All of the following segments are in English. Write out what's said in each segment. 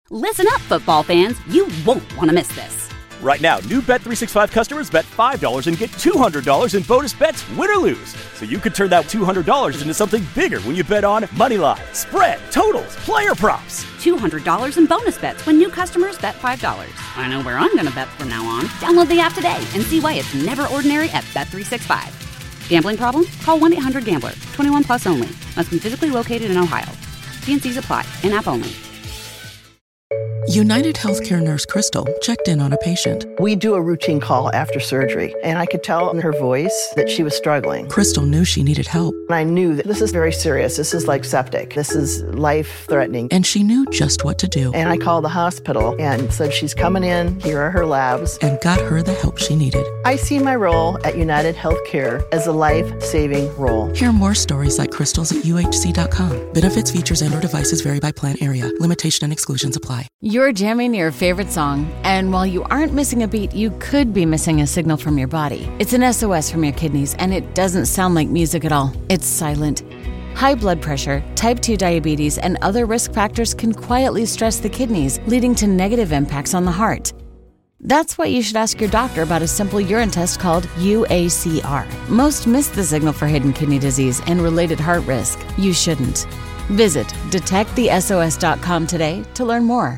Listen up, football fans. You won't want to miss this. Right now, new Bet365 customers bet $5 and get $200 in bonus bets, win or lose. So you could turn that $200 into something bigger when you bet on moneyline, spread, totals, player props. $200 in bonus bets when new customers bet $5. I know where I'm going to bet from now on. Download the app today and see why it's never ordinary at Bet365. Gambling problem? Call 1-800-GAMBLER. 21 plus only. Must be physically located in Ohio. T&Cs apply. In-app only. United Healthcare nurse Crystal checked in on a patient. We do a routine call after surgery, and I could tell in her voice that she was struggling. Crystal knew she needed help. And I knew that this is very serious. This is like septic. This is life-threatening. And she knew just what to do. And I called the hospital and said, she's coming in. Here are her labs. And got her the help she needed. I see my role at United Healthcare as a life-saving role. Hear more stories like Crystal's at UHC.com. Benefits, features, and/or devices vary by plan area. Limitation and exclusions apply. You're jamming your favorite song, and while you aren't missing a beat, you could be missing a signal from your body. It's an SOS from your kidneys, and it doesn't sound like music at all. It's silent. High blood pressure, type 2 diabetes, and other risk factors can quietly stress the kidneys, leading to negative impacts on the heart. That's why you should ask your doctor about a simple urine test called UACR. Most miss the signal for hidden kidney disease and related heart risk. You shouldn't. Visit detectthesos.com today to learn more.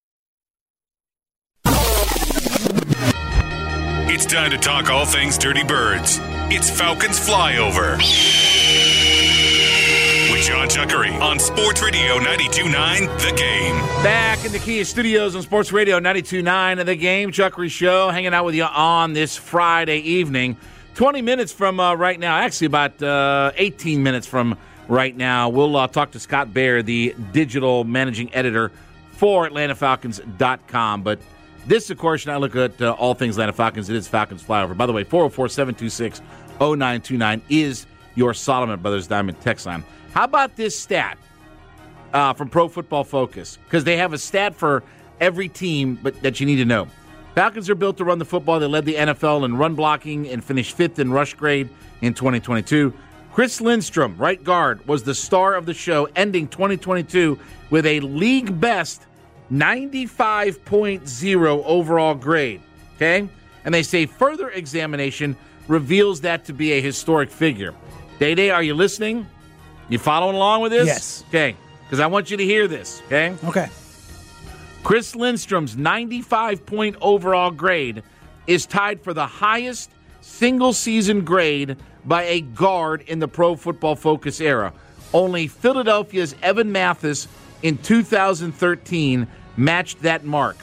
It's time to talk all things Dirty Birds. It's Falcons Flyover with John Chuckery on Sports Radio 92.9 The Game. Back in the Kia Studios on Sports Radio 92.9 The Game. Chuckery Show, hanging out with you on this Friday evening. 20 minutes from right now, actually about 18 minutes from right now, we'll talk to Scott Bair, the digital managing editor for AtlantaFalcons.com. But this, of course, now look at all things Atlanta Falcons. It is Falcons Flyover. By the way, 404-726-0929 is your Solomon Brothers Diamond text line. How about this stat from Pro Football Focus? Because they have a stat for every team but that you need to know. Falcons are built to run the football. They led the NFL in run blocking and finished 5th in rush grade in 2022. Chris Lindstrom, right guard, was the star of the show, ending 2022 with a league-best 95.0 overall grade, okay? And they say further examination reveals that to be a historic figure. Day-Day, are you listening? You following along with this? Yes. Okay, because I want you to hear this, okay? Okay. Chris Lindstrom's 95-point overall grade is tied for the highest single-season grade by a guard in the Pro Football Focus era. Only Philadelphia's Evan Mathis in 2013 matched that mark.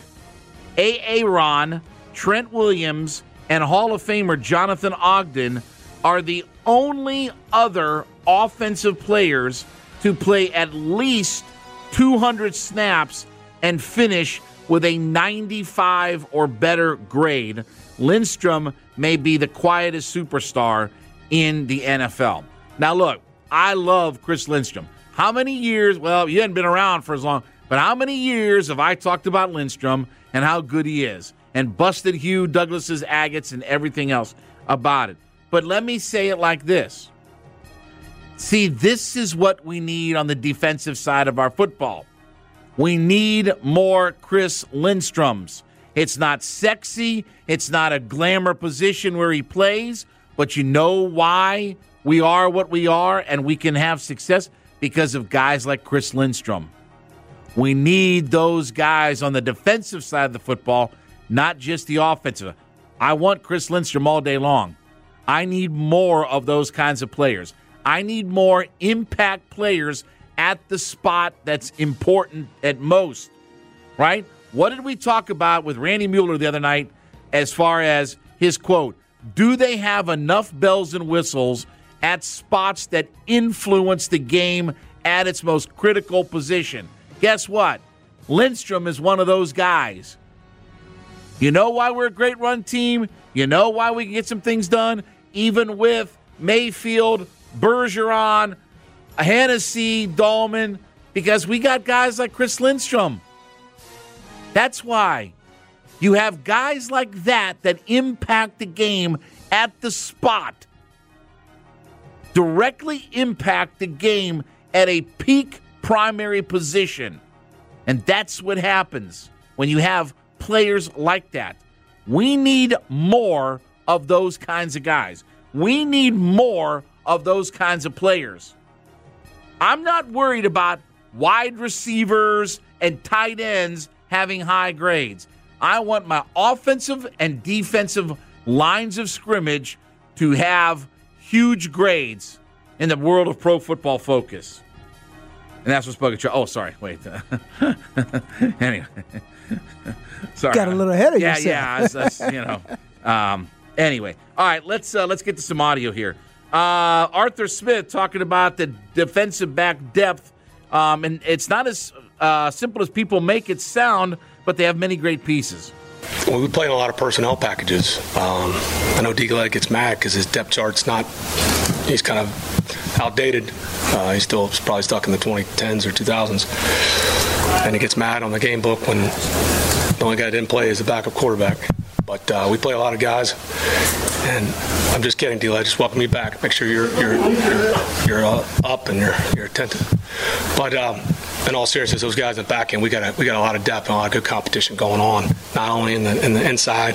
Aaron, Trent Williams, and Hall of Famer Jonathan Ogden are the only other offensive players to play at least 200 snaps and finish with a 95 or better grade. Lindstrom may be the quietest superstar in the NFL. Now, look, I love Chris Lindstrom. How many years? Well, you hadn't been around for as long, but how many years have I talked about Lindstrom and how good he is and busted Hugh Douglas's agates and everything else about it? But let me say it like this. See, this is what we need on the defensive side of our football. We need more Chris Lindstroms. It's not sexy. It's not a glamour position where he plays. But you know why we are what we are and we can have success? Because of guys like Chris Lindstrom. We need those guys on the defensive side of the football, not just the offensive. I want Chris Lindstrom all day long. I need more of those kinds of players. I need more impact players at the spot that's important at most, right? What did we talk about with Randy Mueller the other night as far as his quote? Do they have enough bells and whistles at spots that influence the game at its most critical position? Guess what? Lindstrom is one of those guys. You know why we're a great run team? You know why we can get some things done? Even with Mayfield, Bergeron, Hennessy, Dahlman, because we got guys like Chris Lindstrom. That's why. You have guys like that impact the game at the spot. Directly impact the game at a peak primary position. And that's what happens when you have players like that. We need more of those kinds of guys. We need more of those kinds of players. I'm not worried about wide receivers and tight ends having high grades. I want my offensive and defensive lines of scrimmage to have huge grades in the world of Pro Football Focus. And that's what's bugging you. Oh, sorry. Wait. Anyway. Sorry. Got a little ahead of yourself. Anyway. All right, let's get to some audio here. Arthur Smith talking about the defensive back depth. And it's not as simple as people make it sound, but they have many great pieces. Well, we play in a lot of personnel packages. I know D-Glad gets mad because his depth chart's he's kind of outdated. He's still probably stuck in the 2010s or 2000s. And he gets mad on the game book when the only guy that didn't play is the backup quarterback. But we play a lot of guys, and I'm just kidding, D-Glad. Just welcome you back. Make sure you're up and you're attentive. But in all seriousness, those guys in the back end, we got a lot of depth and a lot of good competition going on. Not only in the inside,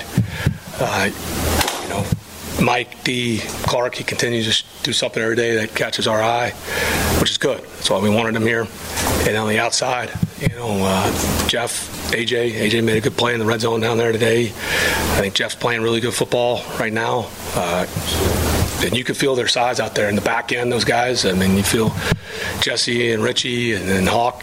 Mike D. Clark, he continues to do something every day that catches our eye, which is good. That's why we wanted him here. And on the outside, Jeff, AJ made a good play in the red zone down there today. I think Jeff's playing really good football right now. And you can feel their size out there in the back end, those guys. I mean, you feel Jesse and Richie and then Hawk.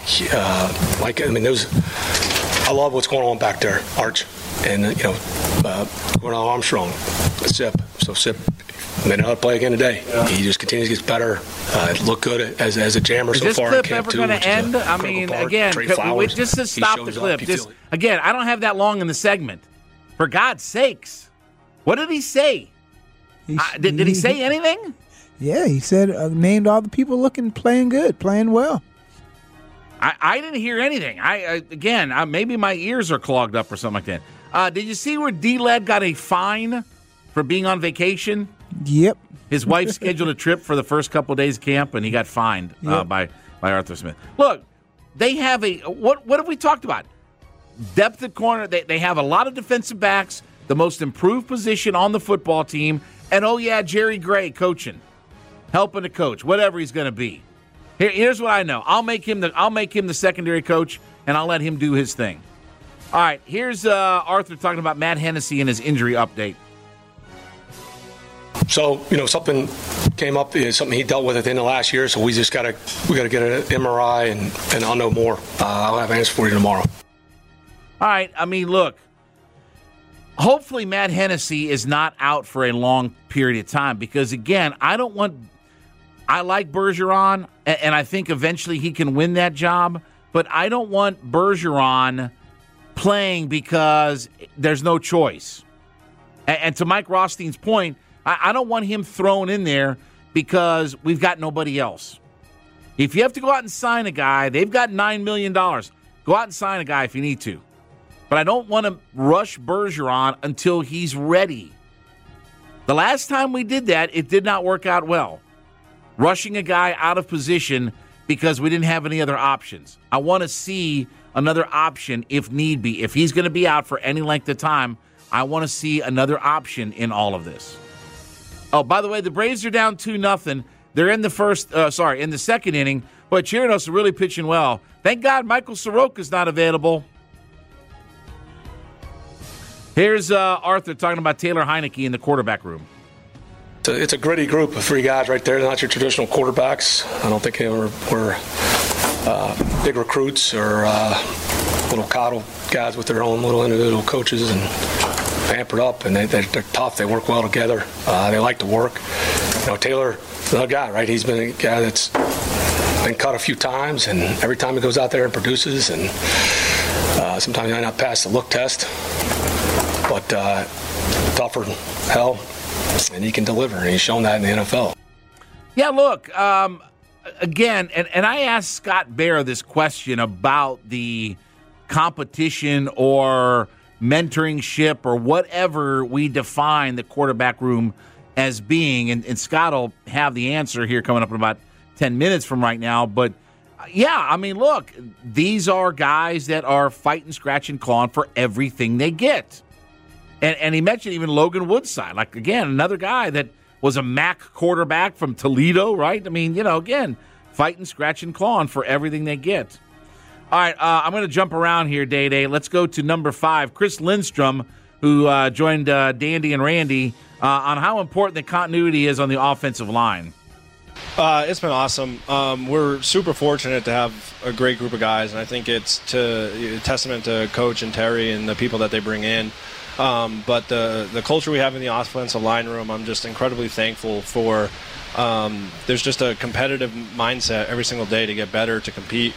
I love what's going on back there, Arch. And, Gordon Armstrong, Sip. So Sip made another play again today. He just continues to get better. Look good as a jammer so far. Is this clip ever going to end? I mean, again, just to stop the clip. Again, I don't have that long in the segment. For God's sakes. What did he say? Did he say anything? Yeah, he said, named all the people playing good, playing well. I didn't hear anything. Maybe my ears are clogged up or something like that. Did you see where D-Led got a fine for being on vacation? Yep. His wife scheduled a trip for the first couple of days of camp, and he got fined by Arthur Smith. Look, they have what have we talked about? Depth at corner. They have a lot of defensive backs, the most improved position on the football team, and Jerry Gray coaching, helping to coach, whatever he's going to be. Here's what I know. I'll make him the secondary coach, and I'll let him do his thing. All right, here's Arthur talking about Matt Hennessy and his injury update. So, something came up, something he dealt with at the end of last year, so we just got to get an MRI, and I'll know more. I'll have answers for you tomorrow. All right, look, hopefully Matt Hennessy is not out for a long period of time because, again, I like Bergeron, and I think eventually he can win that job, but I don't want Bergeron playing because there's no choice. And to Mike Rothstein's point, I don't want him thrown in there because we've got nobody else. If you have to go out and sign a guy, they've got $9 million. Go out and sign a guy if you need to. But I don't want to rush Bergeron until he's ready. The last time we did that, it did not work out well. Rushing a guy out of position because we didn't have any other options. I want to see another option if need be. If he's going to be out for any length of time, I want to see another option in all of this. Oh, by the way, the Braves are down 2-0. They're in the second inning. But Chirinos is really pitching well. Thank God Michael Soroka's not available. Here's Arthur talking about Taylor Heineke in the quarterback room. It's a gritty group of three guys right there. They're not your traditional quarterbacks. I don't think they were big recruits or little coddle guys with their own little individual coaches and pampered up, and they're tough. They work well together. They like to work. Taylor, the guy, right? He's been a guy that's been cut a few times, and every time he goes out there and produces, and sometimes he might not pass the look test, but tougher than hell, and he can deliver, and he's shown that in the NFL. Yeah, look, again, and I asked Scott Bair this question about the competition or mentoringship or whatever we define the quarterback room as being, and Scott will have the answer here coming up in about 10 minutes from right now, but Yeah, I mean, look, these are guys that are fighting, scratching, clawing for everything they get. And he mentioned even Logan Woodside, like, again, another guy that was a MAC quarterback from Toledo, right? I mean, again, fighting, scratching, clawing for everything they get. All right, I'm going to jump around here, Day-Day. Let's go to number 5, Chris Lindstrom, who joined Dandy and Randy on how important the continuity is on the offensive line. It's been awesome. We're super fortunate to have a great group of guys, and I think it's a testament to Coach and Terry and the people that they bring in. But the culture we have in the offensive line room, I'm just incredibly thankful for. There's just a competitive mindset every single day to get better, to compete.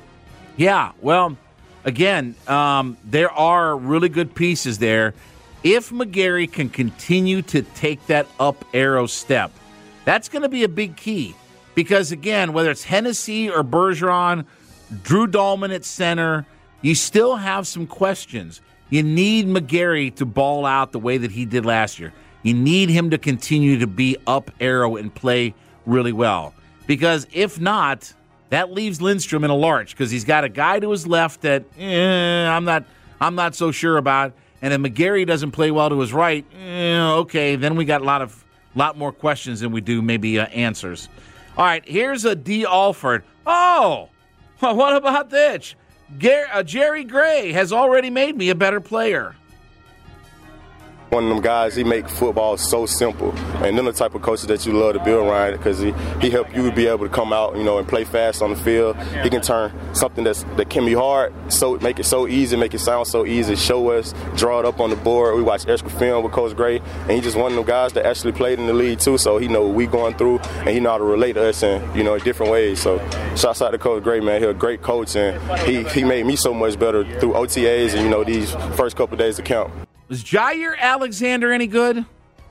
Yeah, well, again, there are really good pieces there. If McGarry can continue to take that up arrow step, that's going to be a big key. Because, again, whether it's Hennessy or Bergeron, Drew Dahlman at center, you still have some questions. You need McGarry to ball out the way that he did last year. You need him to continue to be up arrow and play really well. Because if not, that leaves Lindstrom in a lurch because he's got a guy to his left that I'm not so sure about. And if McGarry doesn't play well to his right, okay, then we got a lot more questions than we do maybe answers. All right, here's a D. Alford. Oh, well, what about this? Jerry Gray has already made me a better player. One of them guys, he make football so simple. And then the type of coaches that you love to be around because he help you be able to come out, and play fast on the field. He can turn something that can be hard, so make it so easy, make it sound so easy, show us, draw it up on the board. We watch extra film with Coach Gray, and he just one of them guys that actually played in the league too, so he know what we going through, and he know how to relate to us in, different ways. So shouts out to Coach Gray, man. He's a great coach, and he made me so much better through OTAs and, these first couple of days of camp. Was Jair Alexander any good?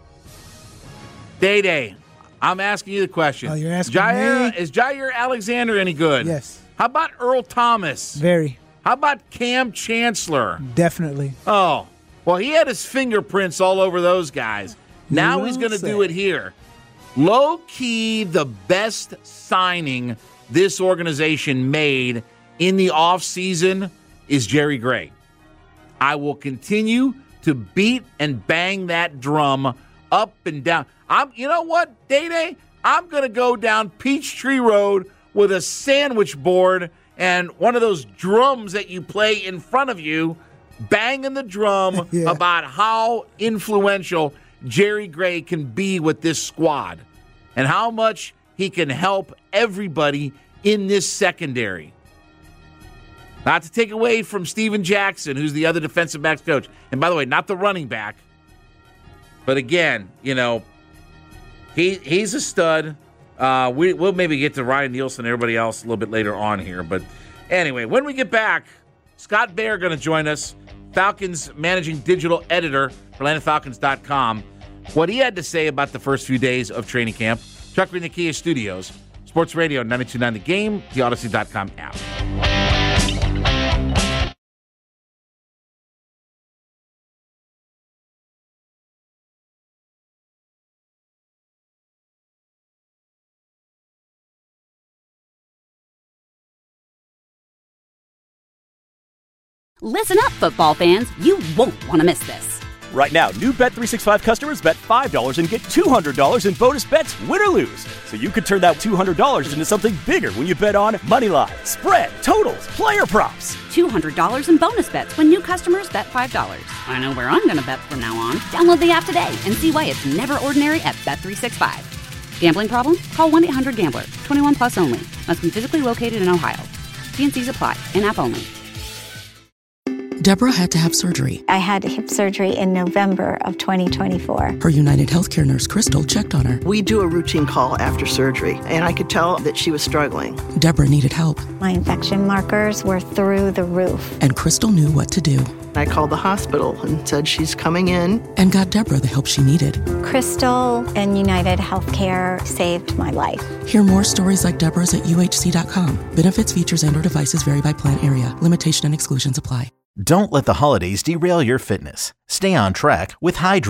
Day-Day, I'm asking you the question. Oh, you're asking me? Is Jair Alexander any good? Yes. How about Earl Thomas? Very. How about Cam Chancellor? Definitely. Oh, well, he had his fingerprints all over those guys. Now he's going to do it here. Low-key, the best signing this organization made in the offseason is Jerry Gray. I will continue to beat and bang that drum up and down. You know what, Day-Day? I'm going to go down Peachtree Road with a sandwich board and one of those drums that you play in front of you, banging the drum about how influential Jerry Gray can be with this squad and how much he can help everybody in this secondary. Not to take away from Steven Jackson, who's the other defensive backs coach. And by the way, not the running back. But again, he's a stud. We'll maybe get to Ryan Nielsen and everybody else a little bit later on here. But anyway, when we get back, Scott Bair going to join us, Falcons managing digital editor for AtlantaFalcons.com. What he had to say about the first few days of training camp. Chuck Green, the Kia Studios, Sports Radio 92.9 The Game, the Odyssey.com app. Listen up, football fans. You won't want to miss this. Right now, new Bet365 customers bet $5 and get $200 in bonus bets, win or lose. So you could turn that $200 into something bigger when you bet on Moneyline, spread, totals, player props. $200 in bonus bets when new customers bet $5. I know where I'm going to bet from now on. Download the app today and see why it's never ordinary at Bet365. Gambling problem? Call 1-800-GAMBLER. 21 plus only. Must be physically located in Ohio. T&Cs apply. In-app only. Deborah had to have surgery. I had hip surgery in November of 2024. Her United Healthcare nurse, Crystal, checked on her. We do a routine call after surgery, and I could tell that she was struggling. Deborah needed help. My infection markers were through the roof. And Crystal knew what to do. I called the hospital and said she's coming in. And got Deborah the help she needed. Crystal and United Healthcare saved my life. Hear more stories like Deborah's at UHC.com. Benefits, features, and/or devices vary by plan area. Limitation and exclusions apply. Don't let the holidays derail your fitness. Stay on track with Hydro.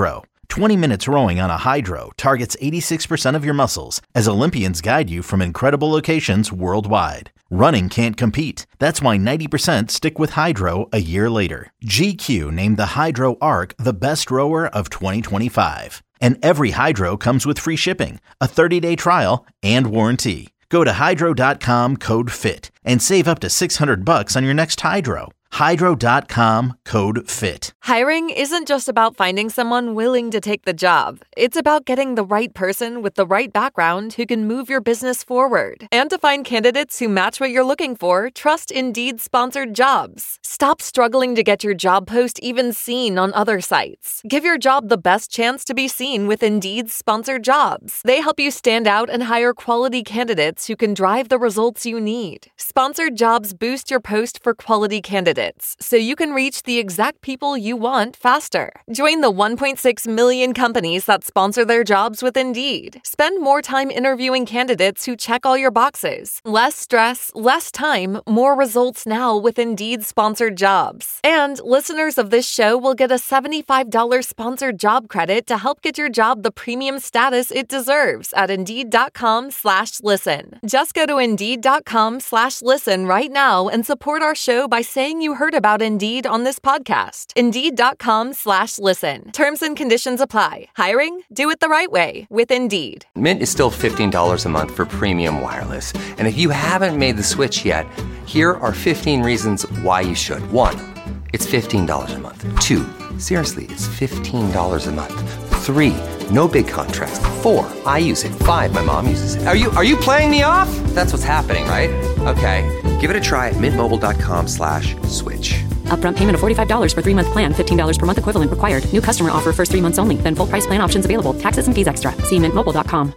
20 minutes rowing on a Hydro targets 86% of your muscles as Olympians guide you from incredible locations worldwide. Running can't compete. That's why 90% stick with Hydro a year later. GQ named the Hydro Arc the best rower of 2025. And every Hydro comes with free shipping, a 30-day trial, and warranty. Go to hydro.com, code FIT, and save up to $600 on your next Hydro. Hydro.com, code FIT. Hiring isn't just about finding someone willing to take the job. It's about getting the right person with the right background who can move your business forward. And to find candidates who match what you're looking for, trust Indeed-sponsored jobs. Stop struggling to get your job post even seen on other sites. Give your job the best chance to be seen with Indeed-sponsored jobs. They help you stand out and hire quality candidates who can drive the results you need. Sponsored jobs boost your post for quality candidates, so you can reach the exact people you want faster. Join the 1.6 million companies that sponsor their jobs with Indeed. Spend more time interviewing candidates who check all your boxes. Less stress, less time, more results now with Indeed-sponsored jobs. And listeners of this show will get a $75 sponsored job credit to help get your job the premium status it deserves at Indeed.com/listen. Just go to Indeed.com/listen right now and support our show by saying you heard about Indeed on this podcast. Indeed.com/listen. Terms and conditions apply. Hiring? Do it the right way with Indeed. Mint is still $15 a month for premium wireless. And if you haven't made the switch yet, here are 15 reasons why you should. 1, it's $15 a month. 2, seriously, it's $15 a month. 3, no big contrast. 4, I use it. 5, my mom uses it. Are you playing me off? That's what's happening, right? Okay, give it a try at mintmobile.com/switch. Upfront payment of $45 for 3-month plan, $15 per month equivalent required. New customer offer first 3 months only. Then full price plan options available. Taxes and fees extra. See mintmobile.com.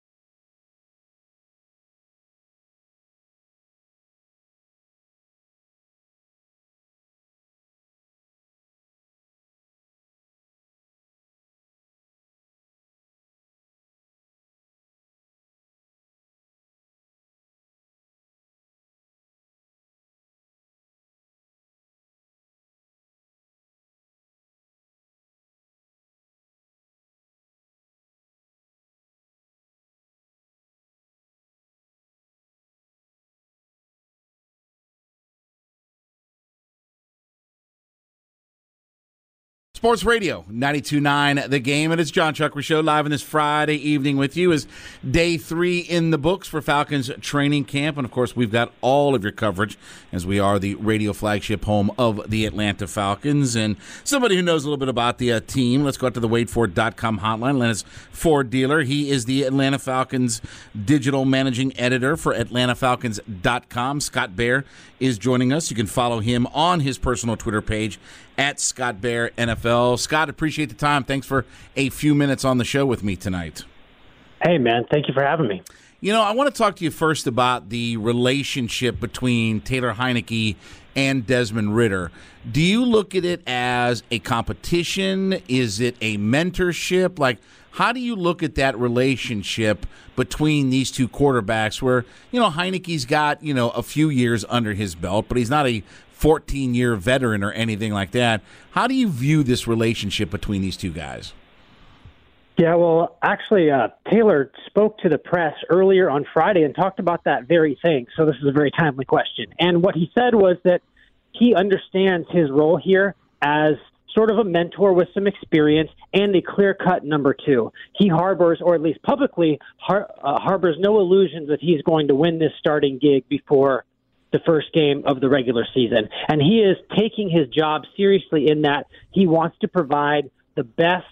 Sports Radio 92.9 The Game. It is John Chuckery Show live on this Friday evening with you as day 3 in the books for Falcons training camp. And, of course, we've got all of your coverage as we are the radio flagship home of the Atlanta Falcons. And somebody who knows a little bit about the team, let's go out to the WadeFord.com hotline. Atlanta's Ford dealer. He is the Atlanta Falcons digital managing editor for AtlantaFalcons.com. Scott Bair is joining us. You can follow him on his personal Twitter page at Scott Bair NFL. Scott, appreciate the time. Thanks for a few minutes on the show with me tonight. Hey, man. Thank you for having me. You know, I want to talk to you first about the relationship between Taylor Heinicke and Desmond Ridder. Do you look at it as a competition? Is it a mentorship? Like, how do you look at that relationship between these two quarterbacks where, you know, Heinicke's got, you know, a few years under his belt, but he's not a 14-year veteran or anything like that. How do you view this relationship between these two guys? Yeah, well, actually, Taylor spoke to the press earlier on Friday and talked about that very thing. So this is a very timely question. And what he said was that he understands his role here as sort of a mentor with some experience and a clear-cut number 2. He harbors, or at least publicly, harbors no illusions that he's going to win this starting gig before the first game of the regular season. And he is taking his job seriously in that he wants to provide the best,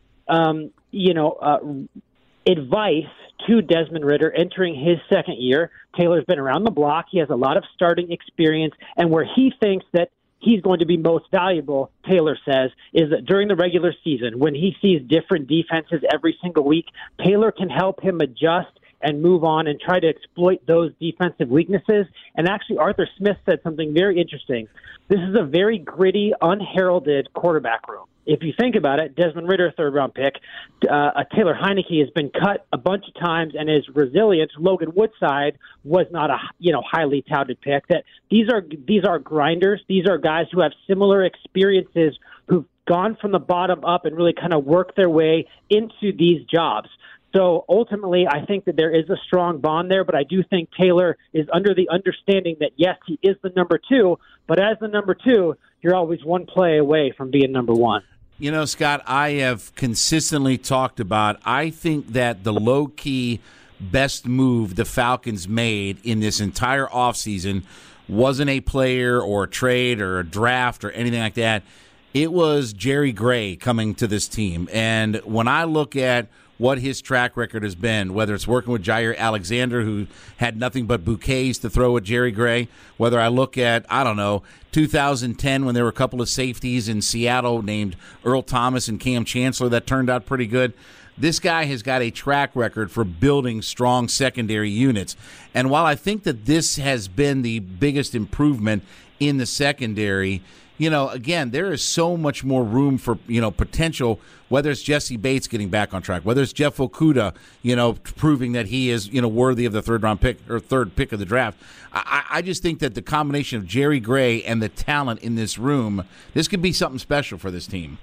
advice to Desmond Ridder entering his second year. Taylor's been around the block. He has a lot of starting experience. And where he thinks that he's going to be most valuable, Taylor says, is that during the regular season, when he sees different defenses every single week, Taylor can help him adjust and move on and try to exploit those defensive weaknesses. And actually, Arthur Smith said something very interesting. This is a very gritty, unheralded quarterback room. If you think about it, Desmond Ridder, third-round pick, Taylor Heinicke has been cut a bunch of times and is resilient. Logan Woodside was not a highly touted pick. That these are grinders. These are guys who have similar experiences who've gone from the bottom up and really kind of worked their way into these jobs. So ultimately, I think that there is a strong bond there, but I do think Taylor is under the understanding that, yes, he is the number 2, but as the number 2, you're always one play away from being number 1. You know, Scott, I have consistently talked about, I think that the low-key best move the Falcons made in this entire offseason wasn't a player or a trade or a draft or anything like that. It was Jerry Gray coming to this team. And when I look at what his track record has been, whether it's working with Jair Alexander, who had nothing but bouquets to throw at Jerry Gray, whether I look at, 2010 when there were a couple of safeties in Seattle named Earl Thomas and Cam Chancellor that turned out pretty good. This guy has got a track record for building strong secondary units. And while I think that this has been the biggest improvement in the secondary, again, there is so much more room for, potential, whether it's Jesse Bates getting back on track, whether it's Jeff Okudah, proving that he is, worthy of the third pick of the draft. I just think that the combination of Jerry Gray and the talent in this room, this could be something special for this team.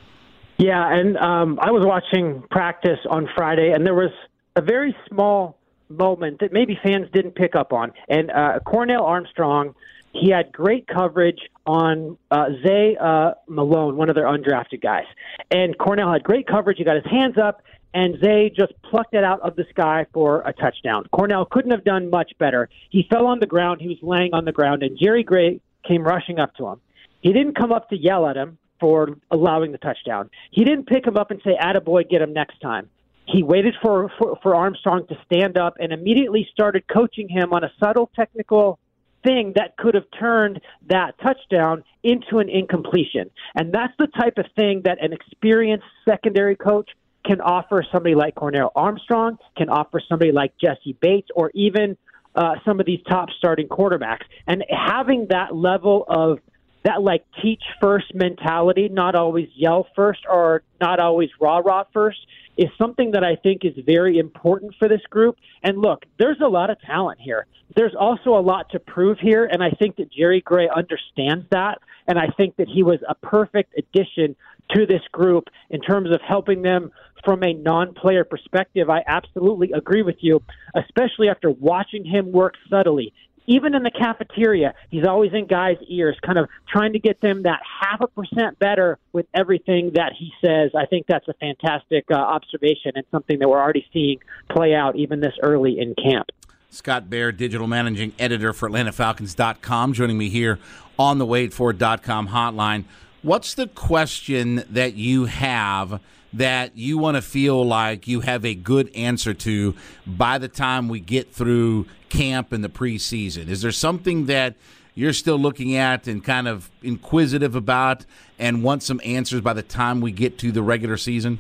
Yeah, and I was watching practice on Friday, and there was a very small moment that maybe fans didn't pick up on. And Cornell Armstrong, he had great coverage on Zay Malone, one of their undrafted guys. And Cornell had great coverage. He got his hands up, and Zay just plucked it out of the sky for a touchdown. Cornell couldn't have done much better. He fell on the ground. He was laying on the ground, and Jerry Gray came rushing up to him. He didn't come up to yell at him for allowing the touchdown. He didn't pick him up and say, "Attaboy, get him next time." He waited for Armstrong to stand up and immediately started coaching him on a subtle technical thing that could have turned that touchdown into an incompletion. And that's the type of thing that an experienced secondary coach can offer somebody like Cornell Armstrong, can offer somebody like Jesse Bates, or even some of these top starting quarterbacks. And having that level of that teach first mentality, not always yell first or not always rah-rah first, is something that I think is very important for this group. And look, there's a lot of talent here. There's also a lot to prove here, and I think that Jerry Gray understands that, and I think that he was a perfect addition to this group in terms of helping them from a non-player perspective. I absolutely agree with you, especially after watching him work subtly. Even in the cafeteria, he's always in guys' ears, kind of trying to get them that 0.5% better with everything that he says. I think that's a fantastic observation and something that we're already seeing play out even this early in camp. Scott Bair, digital managing editor for AtlantaFalcons.com, joining me here on the WaitFor.com hotline. What's the question that you have that you want to feel like you have a good answer to by the time we get through camp and the preseason? Is there something that you're still looking at and kind of inquisitive about and want some answers by the time we get to the regular season?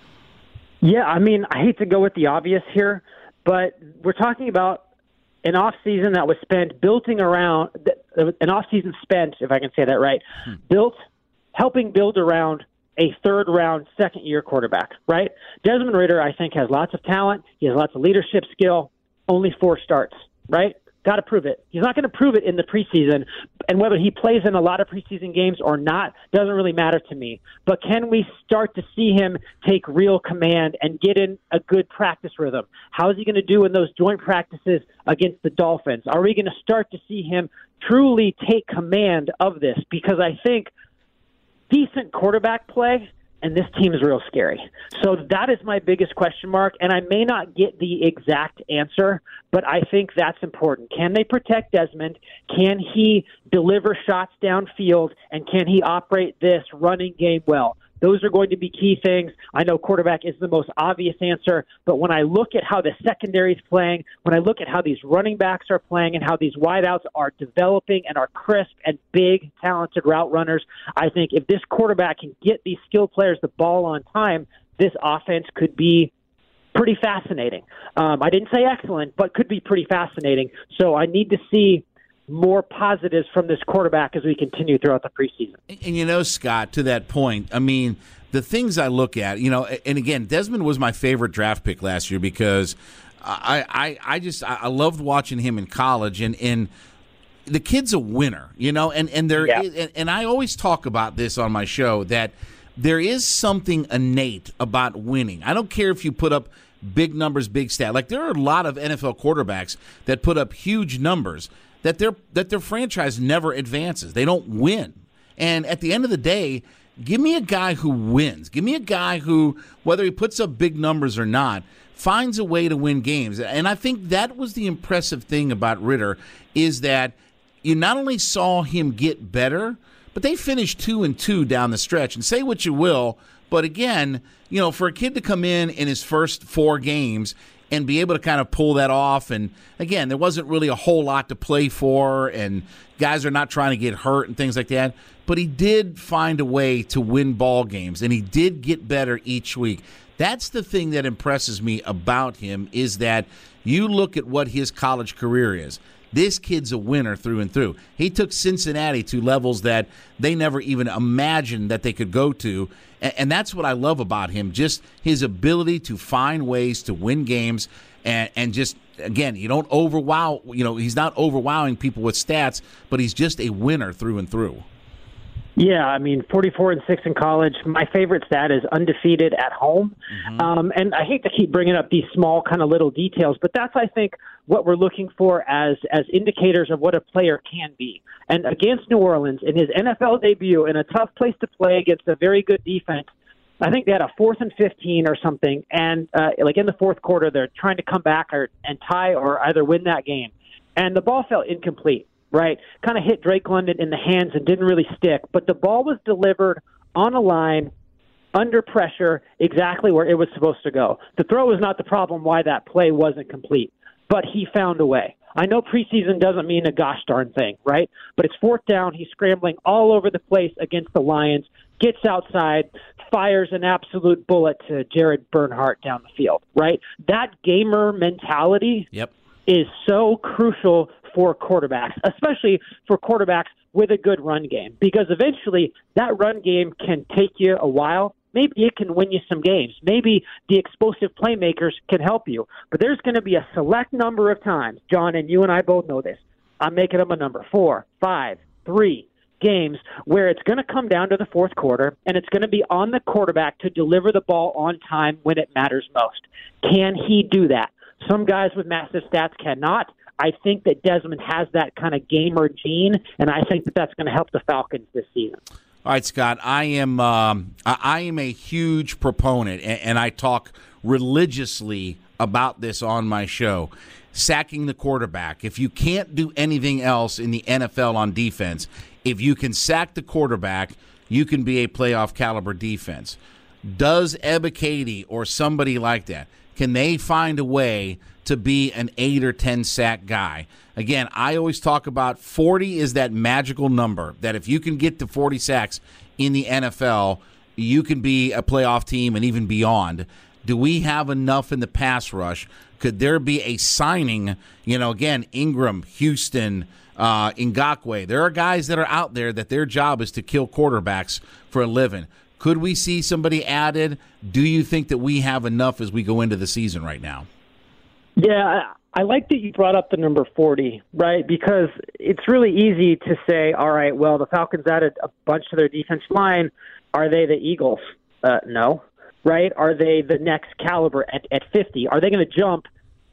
Yeah, I mean, I hate to go with the obvious here, but we're talking about an offseason that was spent if I can say that right, helping build around a third-round, second-year quarterback, right? Desmond Ridder, I think, has lots of talent. He has lots of leadership skill. Only 4 starts, right? Got to prove it. He's not going to prove it in the preseason, and whether he plays in a lot of preseason games or not doesn't really matter to me. But can we start to see him take real command and get in a good practice rhythm? How is he going to do in those joint practices against the Dolphins? Are we going to start to see him truly take command of this? Because I think decent quarterback play, and this team is real scary. So that is my biggest question mark, and I may not get the exact answer, but I think that's important. Can they protect Desmond? Can he deliver shots downfield, and can he operate this running game well? Those are going to be key things. I know quarterback is the most obvious answer, but when I look at how the secondary is playing, when I look at how these running backs are playing and how these wideouts are developing and are crisp and big, talented route runners, I think if this quarterback can get these skilled players the ball on time, this offense could be pretty fascinating. I didn't say excellent, but could be pretty fascinating. So I need to see more positives from this quarterback as we continue throughout the preseason. And Scott, to that point, I mean, the things I look at, and again, Desmond was my favorite draft pick last year because I loved watching him in college, and the kid's a winner, and there and I always talk about this on my show that there is something innate about winning. I don't care if you put up big numbers, big stat. Like, there are a lot of NFL quarterbacks that put up huge numbers that their franchise never advances. They don't win. And at the end of the day, give me a guy who wins. Give me a guy who, whether he puts up big numbers or not, finds a way to win games. And I think that was the impressive thing about Ridder, is that you not only saw him get better, but they finished 2-2 down the stretch. And say what you will, but again, for a kid to come in his first 4 games and be able to kind of pull that off, and again, there wasn't really a whole lot to play for, and guys are not trying to get hurt and things like that, but he did find a way to win ball games, and he did get better each week. That's the thing that impresses me about him, is that you look at what his college career is. This kid's a winner through and through. He took Cincinnati to levels that they never even imagined that they could go to, and that's what I love about him, just his ability to find ways to win games, and just, again, you don't overwow, he's not overwowing people with stats, but he's just a winner through and through. Yeah, 44-6 in college. My favorite stat is undefeated at home. And I hate to keep bringing up these small kind of little details, but that's, I think, what we're looking for as indicators of what a player can be. And against New Orleans, in his NFL debut, in a tough place to play against a very good defense, I think they had a 4th and 15 or something. And in the fourth quarter, they're trying to come back and tie or either win that game. And the ball fell incomplete. Right, kind of hit Drake London in the hands and didn't really stick. But the ball was delivered on a line, under pressure, exactly where it was supposed to go. The throw was not the problem why that play wasn't complete, but he found a way. I know preseason doesn't mean a gosh darn thing, right? But it's 4th down. He's scrambling all over the place against the Lions, gets outside, fires an absolute bullet to Jared Bernhardt down the field, right? That gamer mentality is so crucial for quarterbacks, especially for quarterbacks with a good run game, because eventually that run game can take you a while. Maybe it can win you some games. Maybe the explosive playmakers can help you. But there's going to be a select number of times, John, and you and I both know this. I'm making up a number, 4, 5, 3 games where it's going to come down to the fourth quarter, and it's going to be on the quarterback to deliver the ball on time when it matters most. Can he do that? Some guys with massive stats cannot. I think that Desmond has that kind of gamer gene, and I think that that's going to help the Falcons this season. All right, Scott, I am a huge proponent, and I talk religiously about this on my show, sacking the quarterback. If you can't do anything else in the NFL on defense, if you can sack the quarterback, you can be a playoff caliber defense. Does Ebiketie or somebody like that, can they find a way to be an 8 or 10 sack guy? Again, I always talk about 40 is that magical number, that if you can get to 40 sacks in the NFL, you can be a playoff team and even beyond. Do we have enough in the pass rush? Could there be a signing, again, Ingram, Houston, Ngakoue? There are guys that are out there that their job is to kill quarterbacks for a living. Could we see somebody added? Do you think that we have enough as we go into the season right now? Yeah, I like that you brought up the number 40, right? Because it's really easy to say, all right, well, the Falcons added a bunch to their defensive line. Are they the Eagles? No. Right? Are they the next caliber at 50? Are they going to jump,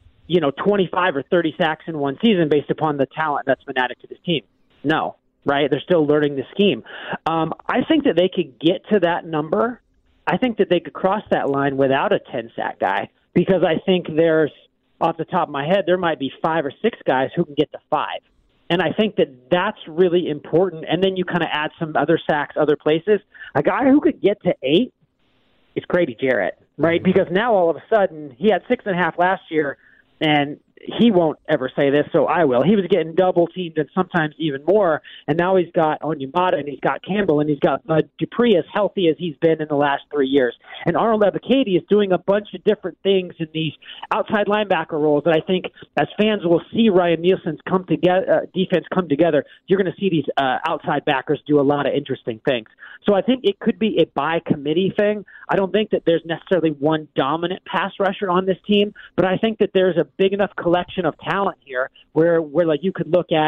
25 or 30 sacks in one season based upon the talent that's been added to this team? No. Right? They're still learning the scheme. I think that they could get to that number. I think that they could cross that line without a 10-sack guy, because I think there's, off the top of my head, there might be 5 or 6 guys who can get to 5. And I think that that's really important. And then you kind of add some other sacks other places. A guy who could get to 8 is Grady Jarrett, right? Because now all of a sudden he had 6.5 last year, and he won't ever say this, so I will. He was getting double teamed and sometimes even more, and now he's got Onyemata and he's got Campbell and he's got Dupree as healthy as he's been in the last 3 years. And Arnold Ebiketie is doing a bunch of different things in these outside linebacker roles that I think as fans will see Ryan Nielsen's defense come together, you're going to see these outside backers do a lot of interesting things. So I think it could be a by-committee thing. I don't think that there's necessarily one dominant pass rusher on this team, but I think that there's a big enough collection of talent here where like you could look at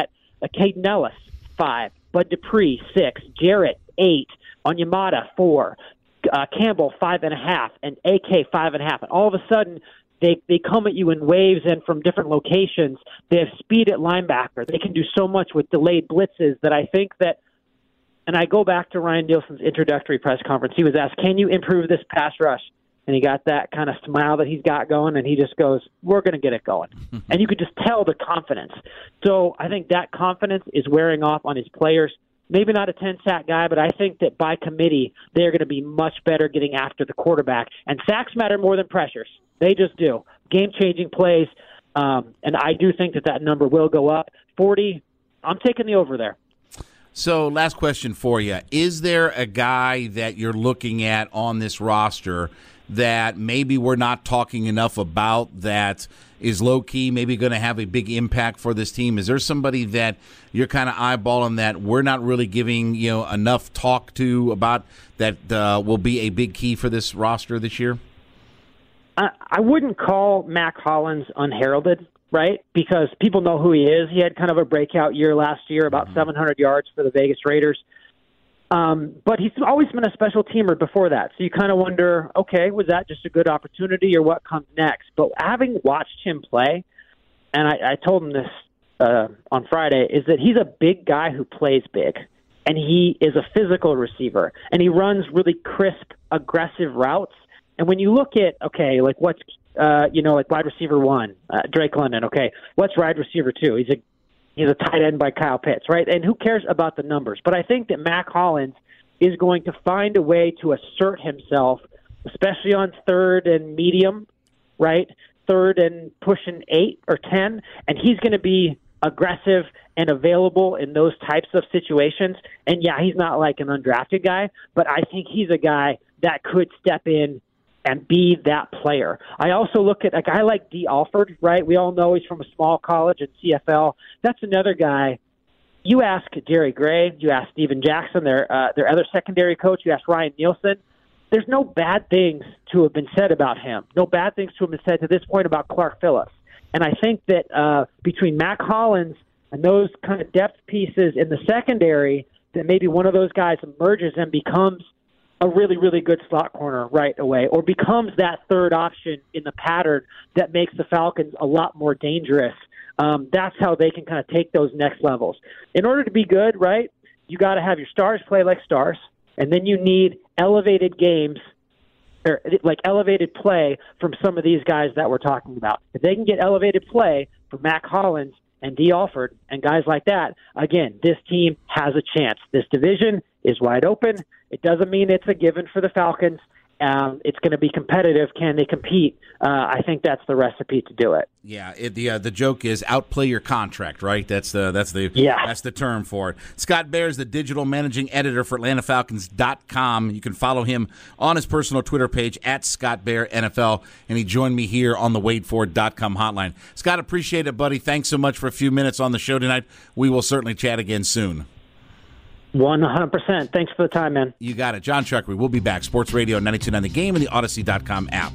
Caden Ellis, 5. Bud Dupree, 6. Jarrett, 8. Onyemata, 4. Campbell, 5.5. And AK, 5.5. And all of a sudden, they come at you in waves and from different locations. They have speed at linebacker. They can do so much with delayed blitzes that I think that, and I go back to Ryan Nielsen's introductory press conference. He was asked, can you improve this pass rush? And he got that kind of smile that he's got going, and he just goes, we're going to get it going. And you could just tell the confidence. So I think that confidence is wearing off on his players. Maybe not a 10-sack guy, but I think that by committee, they're going to be much better getting after the quarterback. And sacks matter more than pressures. They just do. Game-changing plays, and I do think that number will go up. 40, I'm taking the over there. So last question for you. Is there a guy that you're looking at on this roster that maybe we're not talking enough about that is low-key, maybe going to have a big impact for this team? Is there somebody that you're kind of eyeballing that we're not really giving enough talk to about that will be a big key for this roster this year? I wouldn't call Mac Hollins unheralded, right? Because people know who he is. He had kind of a breakout year last year, about 700 yards for the Vegas Raiders. But he's always been a special teamer before that. So you kind of wonder, okay, was that just a good opportunity or what comes next? But having watched him play, and I told him this on Friday, is that he's a big guy who plays big. And he is a physical receiver. And he runs really crisp, aggressive routes. And when you look at, okay, like what's, like wide receiver 1, Drake London, okay, what's wide receiver 2? He's a tight end by Kyle Pitts, right? And who cares about the numbers? But I think that Mac Hollins is going to find a way to assert himself, especially on 3rd and medium, right? 3rd and pushing 8 or 10. And he's going to be aggressive and available in those types of situations. And, yeah, he's not like an undrafted guy, but I think he's a guy that could step in and be that player. I also look at a guy like Dee Alford, right? We all know he's from a small college in CFL. That's another guy. You ask Jerry Gray, you ask Steven Jackson, their other secondary coach, you ask Ryan Nielsen. There's no bad things to have been said about him. No bad things to have been said to this point about Clark Phillips. And I think that between Mac Hollins and those kind of depth pieces in the secondary, that maybe one of those guys emerges and becomes a really, really good slot corner right away, or becomes that 3rd option in the pattern that makes the Falcons a lot more dangerous. That's how they can kind of take those next levels. In order to be good, right, you got to have your stars play like stars, and then you need elevated games, or like elevated play from some of these guys that we're talking about. If they can get elevated play from Mac Hollins and Dee Alford and guys like that, again, this team has a chance. This division is wide open. It doesn't mean it's a given for the Falcons. It's going to be competitive. Can they compete? I think that's the recipe to do it. Yeah, the joke is outplay your contract, right? That's the term for it. Scott Bair is the digital managing editor for AtlantaFalcons.com. You can follow him on his personal Twitter page at Scott Bair NFL, and he joined me here on the WadeFord.com hotline. Scott, appreciate it, buddy. Thanks so much for a few minutes on the show tonight. We will certainly chat again soon. 100%. Thanks for the time, man. You got it. John Chuckery. We'll be back. Sports Radio 92.9 The Game and the Odyssey.com app.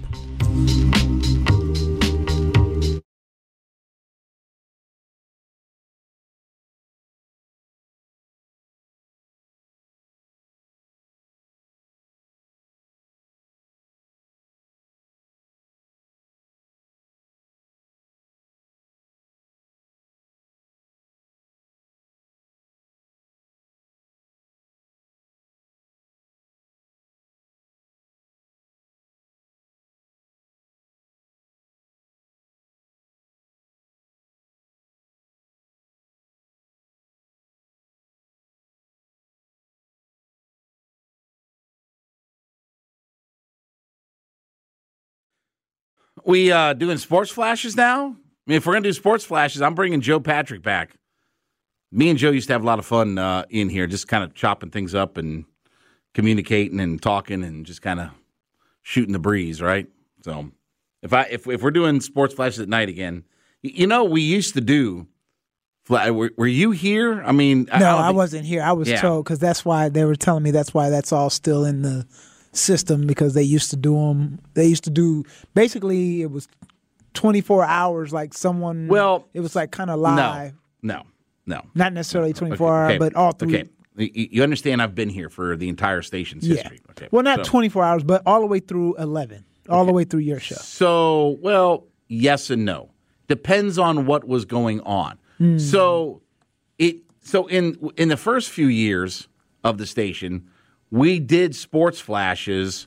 We doing sports flashes now? I mean, if we're going to do sports flashes, I'm bringing Joe Patrick back. Me and Joe used to have a lot of fun in here, just kind of chopping things up and communicating and talking and just kind of shooting the breeze, right? So if we're doing sports flashes at night again, we used to do. Were you here? I mean, no, I wasn't here. I was told, because that's why they were telling me that's why that's all still in the system, because they used to do them. They used to do, basically it was 24 hours, like someone. Well, it was like kind of live. No. No. Not necessarily 24 hours, but all through. Okay. You understand I've been here for the entire station's history. Okay. Well, not 24 hours, but all the way through 11. All the way through your show. So, well, yes and no. Depends on what was going on. So in the first few years of the station, we did sports flashes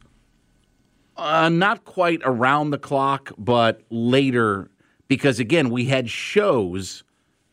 not quite around the clock, but later, because again, we had shows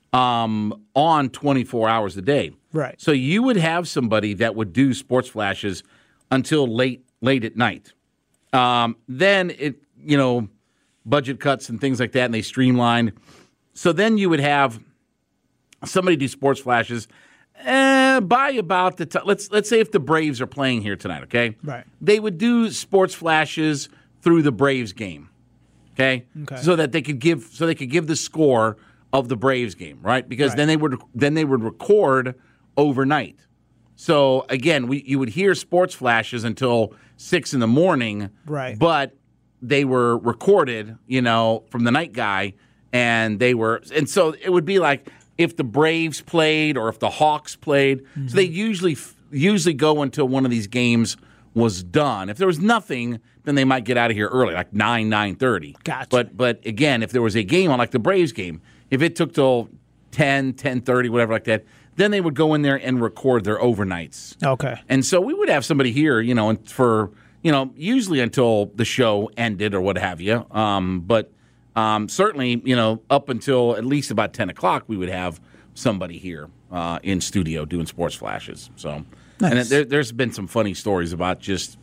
on 24 hours a day. Right. So you would have somebody that would do sports flashes until late at night. Then it, budget cuts and things like that, and they streamlined. So then you would have somebody do sports flashes by about the time. Let's say if the Braves are playing here tonight, okay? Right. They would do sports flashes through the Braves game, okay? So that they could give the score of the Braves game, right? Because then they would record overnight. So again, you would hear sports flashes until 6 a.m, right? But they were recorded, from the night guy, and so it would be like if the Braves played or if the Hawks played. So they usually go until one of these games was done. If there was nothing, then they might get out of here early, like 9:30. Gotcha. But again, if there was a game on like the Braves game, if it took till 10:30, whatever like that, then they would go in there and record their overnights. Okay. And so we would have somebody here, for usually until the show ended or what have you. But certainly, up until at least about 10 o'clock, we would have somebody here in studio doing sports flashes. So, nice. And there's been some funny stories about just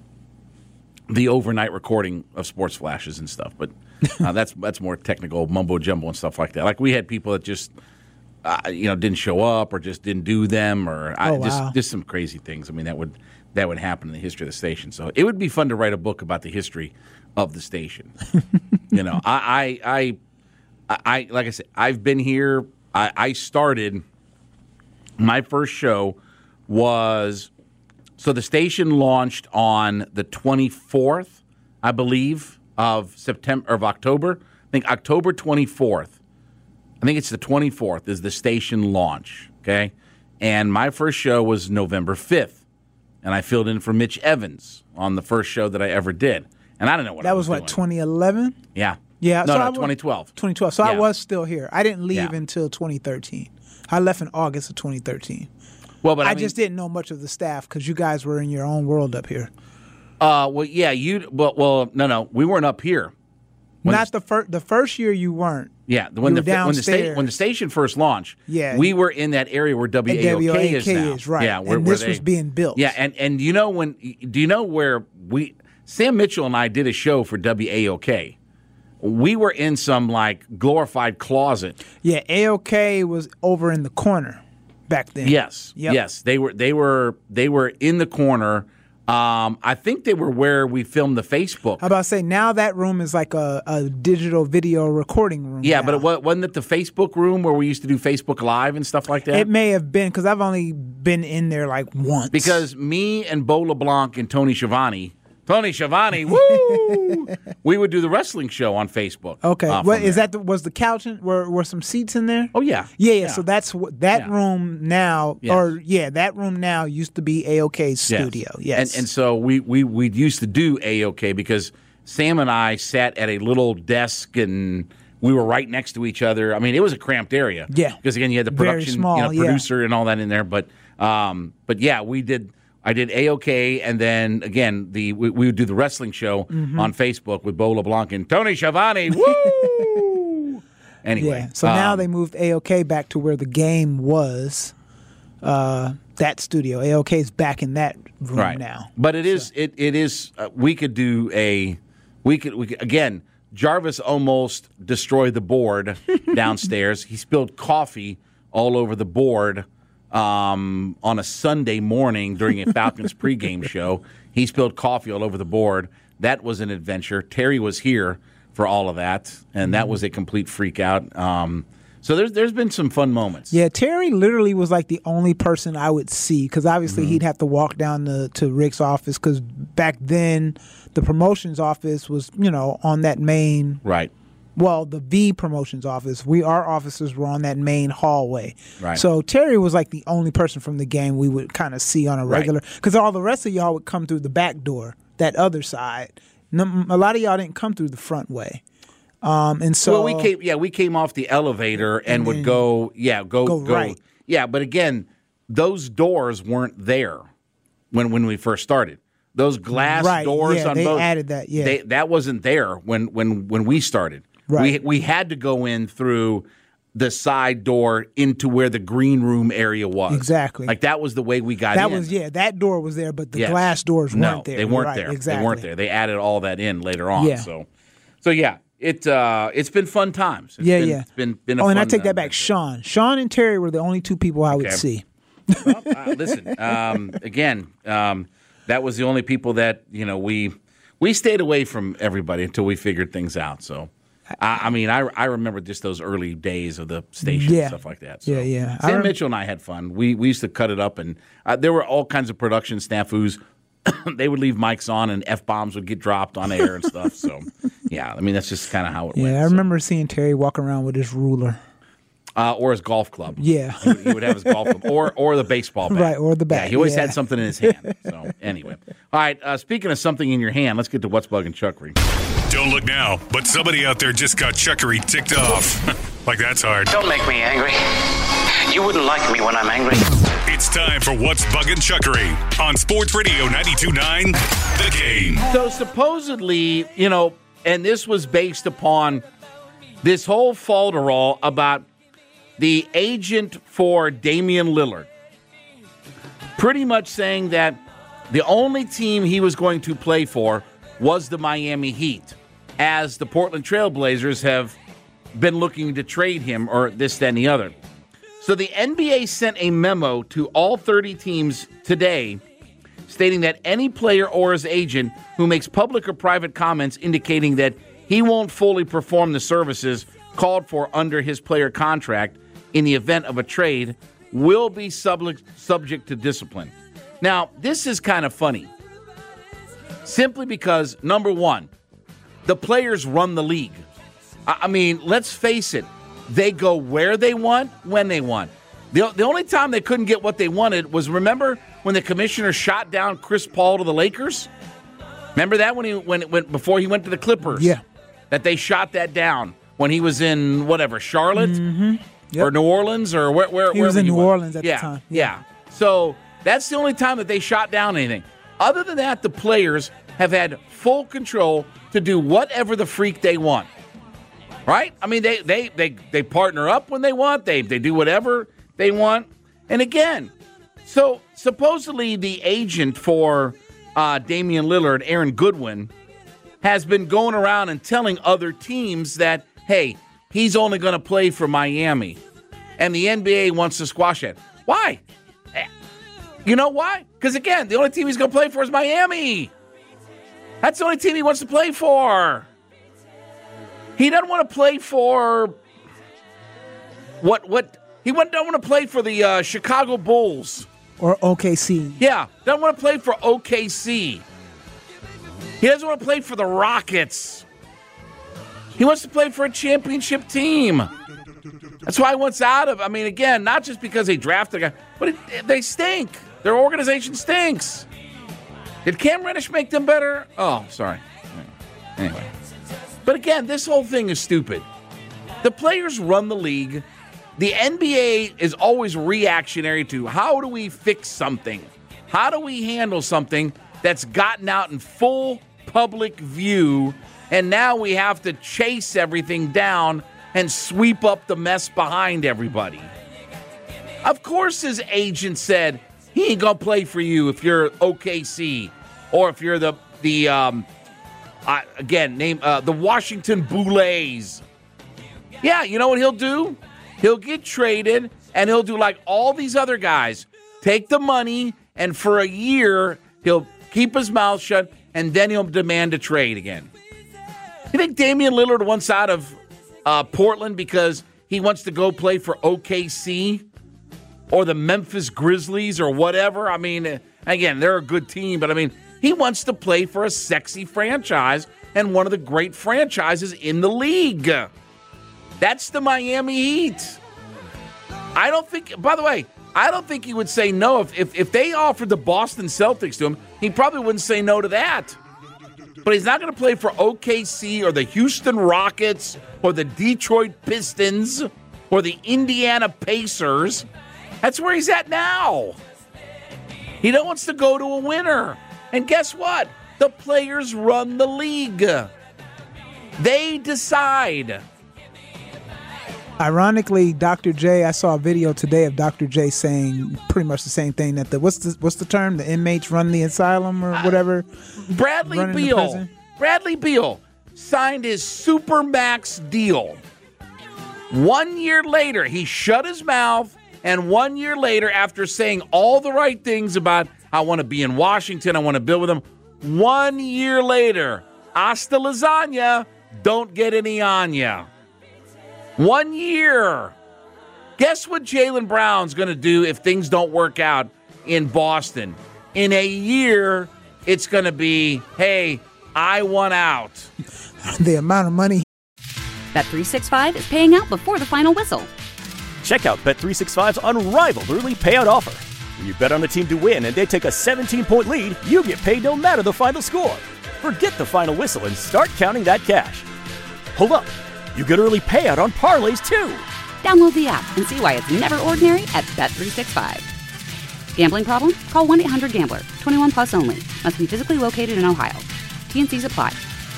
the overnight recording of sports flashes and stuff. But that's more technical mumbo jumbo and stuff like that. Like we had people that just didn't show up or just didn't do them or just some crazy things. I mean, that would happen in the history of the station. So it would be fun to write a book about the history of the station. I like I said, I've been here. I started, my first show was, so the station launched on the 24th, I believe, of October. I think October 24th. I think it's the 24th is the station launch, okay? And my first show was November 5th. And I filled in for Mitch Evans on the first show that I ever did. And I don't know what that was doing. 2011? Yeah. Yeah. No, 2012. 2012. So I was still here. I didn't leave until 2013. I left in August of 2013. Well, but I just didn't know much of the staff because you guys were in your own world up here. No, we weren't up here. The first year you weren't. Yeah, when the station first launched, we were in that area where WAOK is now. Right. Yeah, and this was being built. Yeah, and do you know where Sam Mitchell and I did a show for WAOK. We were in some like glorified closet. Yeah, AOK was over in the corner back then. Yes. Yes, they were in the corner. I think they were where we filmed the Facebook. How about to say now that room is like a digital video recording room. Yeah, now. but wasn't it the Facebook room where we used to do Facebook Live and stuff like that? It may have been because I've only been in there like once. Because me and Bo LeBlanc and Tony Schiavone, woo! We would do the wrestling show on Facebook. Okay, what is that? Was the couch were some seats in there? Oh yeah, yeah. So that's that room now, that room now used to be AOK's studio. Yes, and so we used to do AOK because Sam and I sat at a little desk and we were right next to each other. I mean, it was a cramped area. Yeah, because again, you had the production, producer, and all that in there. But yeah, we did. I did AOK, and then again we would do the wrestling show on Facebook with Bo LeBlanc and Tony Schiavone. Woo! Anyway, so now they moved AOK back to where the game was. That studio, AOK is back in that room now. But it is. We could do we could again. Jarvis almost destroyed the board downstairs. He spilled coffee all over the board. On a Sunday morning during a Falcons pregame show. He spilled coffee all over the board. That was an adventure. Terry was here for all of that, and that was a complete freak out. So there's been some fun moments. Yeah, Terry literally was like the only person I would see because obviously he'd have to walk down to Rick's office because back then the promotions office was, on that main Well, the V Promotions office. Our offices were on that main hallway. Right. So Terry was like the only person from the game we would kind of see on a regular, because all the rest of y'all would come through the back door, that other side. A lot of y'all didn't come through the front way. And so we came off the elevator and would go right. Yeah, but again, those doors weren't there when we first started. Those glass doors on they both. Added that. Yeah, that wasn't there when we started. Right. We had to go in through the side door into where the green room area was. Exactly. Like that was the way we got in. That door was there, but the glass doors weren't there. They weren't there. Exactly. They weren't there. They added all that in later on. Yeah. So yeah, it's been fun times. It's been a fun, and I take that back. Sean and Terry were the only two people I would see. Well, listen, again, that was the only people that, we stayed away from everybody until we figured things out. So, I remember just those early days of the station and stuff like that. So, Sam Mitchell and I had fun. We used to cut it up, and there were all kinds of production snafus. They would leave mics on, and F-bombs would get dropped on air and stuff. So, that's just kind of how it went. Yeah, I remember seeing Terry walk around with his ruler. Or his golf club. Yeah. He would have his golf club. Or the baseball bat. Right, or the bat. Yeah, he always had something in his hand. So, anyway. All right, speaking of something in your hand, let's get to What's Bugging Chuckery. Don't look now, but somebody out there just got Chuckery ticked off. Like that's hard. Don't make me angry. You wouldn't like me when I'm angry. It's time for What's Bugging Chuckery on Sports Radio 92.9 The Game. So, supposedly, and this was based upon this whole falderall about the agent for Damian Lillard, pretty much saying that the only team he was going to play for was the Miami Heat, as the Portland Trail Blazers have been looking to trade him or this, that, and the other. So the NBA sent a memo to all 30 teams today stating that any player or his agent who makes public or private comments indicating that he won't fully perform the services called for under his player contract in the event of a trade will be subject to discipline. Now, this is kind of funny. Simply because, number one, the players run the league. I mean, let's face it. They go where they want, when they want. The only time they couldn't get what they wanted was, remember when the commissioner shot down Chris Paul to the Lakers? Remember that before he went to the Clippers? Yeah. That they shot that down when he was in, Charlotte? Mm-hmm. Yep. Or New Orleans, or where he was in New Orleans at the time. Yeah. So that's the only time that they shot down anything. Other than that, the players have had full control to do whatever the freak they want. Right? I mean, they partner up when they want. They do whatever they want. And again, so supposedly the agent for Damian Lillard, Aaron Goodwin, has been going around and telling other teams that, hey, he's only going to play for Miami. And the NBA wants to squash it. Why? You know why? Because, again, the only team he's going to play for is Miami. That's the only team he wants to play for. He doesn't want to play for he doesn't want to play for the Chicago Bulls. Or OKC. Yeah, doesn't want to play for OKC. He doesn't want to play for the Rockets. He wants to play for a championship team. That's why he wants out of. I mean, again, not just because they drafted a guy, but they stink. Their organization stinks. Did Cam Reddish make them better? Oh, sorry. Anyway. But again, this whole thing is stupid. The players run the league. The NBA is always reactionary to how do we fix something? How do we handle something that's gotten out in full public view, and now we have to chase everything down and sweep up the mess behind everybody? Of course his agent said he ain't going to play for you if you're OKC or if you're the Washington Bullets. Yeah, you know what he'll do? He'll get traded, and he'll do like all these other guys. Take the money, and for a year, he'll keep his mouth shut, and then he'll demand a trade again. You think Damian Lillard wants out of Portland because he wants to go play for OKC or the Memphis Grizzlies or whatever? I mean, again, they're a good team, but I mean, He wants to play for a sexy franchise and one of the great franchises in the league. That's the Miami Heat. I don't think he would say no. If they offered the Boston Celtics to him, he probably wouldn't say no to that. But he's not going to play for OKC or the Houston Rockets or the Detroit Pistons or the Indiana Pacers. That's where he's at now. He wants to go to a winner. And guess what? The players run the league. They decide. Ironically, Dr. J, I saw a video today of Dr. J saying pretty much the same thing, that what's the term? The inmates run the asylum or whatever? Bradley Beal signed his Supermax deal. 1 year later, he shut his mouth, and 1 year later, after saying all the right things about, I want to be in Washington, I want to build with him, 1 year later, hasta lasagna, don't get any on ya. 1 year. Guess what Jaylen Brown's going to do if things don't work out in Boston? In a year, it's going to be, hey, I want out. The amount of money. Bet365 is paying out before the final whistle. Check out Bet365's unrivaled early payout offer. When you bet on a team to win and they take a 17-point lead, you get paid no matter the final score. Forget the final whistle and start counting that cash. Hold up. You get early payout on parlays, too. Download the app and see why it's never ordinary at Bet365. Gambling problem? Call 1-800-GAMBLER. 21 plus only. Must be physically located in Ohio. T&Cs apply.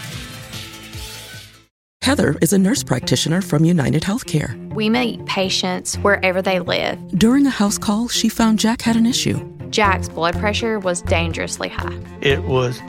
Heather is a nurse practitioner from United Healthcare. We meet patients wherever they live. During a house call, she found Jack had an issue. Jack's blood pressure was dangerously high. It was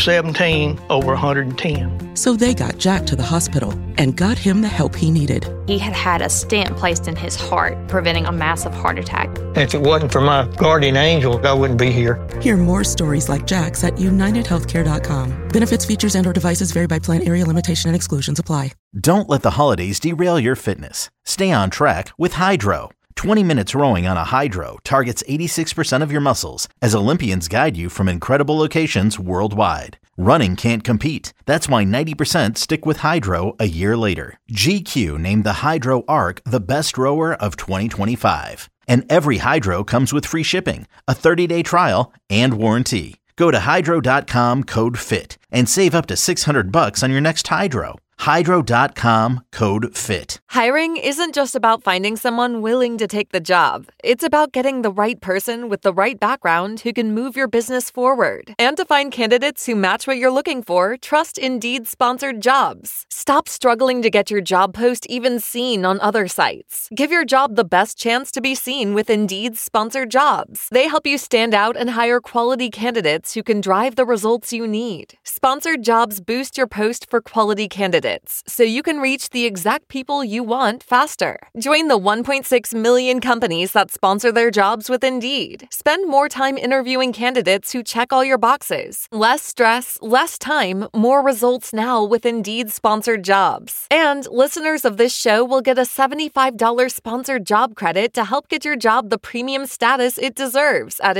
217 over 110. So they got Jack to the hospital and got him the help he needed. He had had a stent placed in his heart, preventing a massive heart attack. If it wasn't for my guardian angel, I wouldn't be here. Hear more stories like Jack's at UnitedHealthcare.com. Benefits, features, and/or devices vary by plan, area, limitation, and exclusions apply. Don't let the holidays derail your fitness. Stay on track with Hydro. 20 minutes rowing on a Hydro targets 86% of your muscles as Olympians guide you from incredible locations worldwide. Running can't compete. That's why 90% stick with Hydro a year later. GQ named the Hydro Arc the best rower of 2025. And every Hydro comes with free shipping, a 30-day trial, and warranty. Go to hydro.com, code FIT, and save up to $600 on your next Hydro. Hydro.com, code FIT. Hiring isn't just about finding someone willing to take the job. It's about getting the right person with the right background who can move your business forward. And to find candidates who match what you're looking for, trust Indeed sponsored jobs. Stop struggling to get your job post even seen on other sites. Give your job the best chance to be seen with Indeed sponsored jobs. They help you stand out and hire quality candidates who can drive the results you need. Sponsored jobs boost your post for quality candidates, so you can reach the exact people you want faster. Join the 1.6 million companies that sponsor their jobs with Indeed. Spend more time interviewing candidates who check all your boxes. Less stress, less time, more results now with Indeed sponsored jobs. And listeners of this show will get a $75 sponsored job credit to help get your job the premium status it deserves at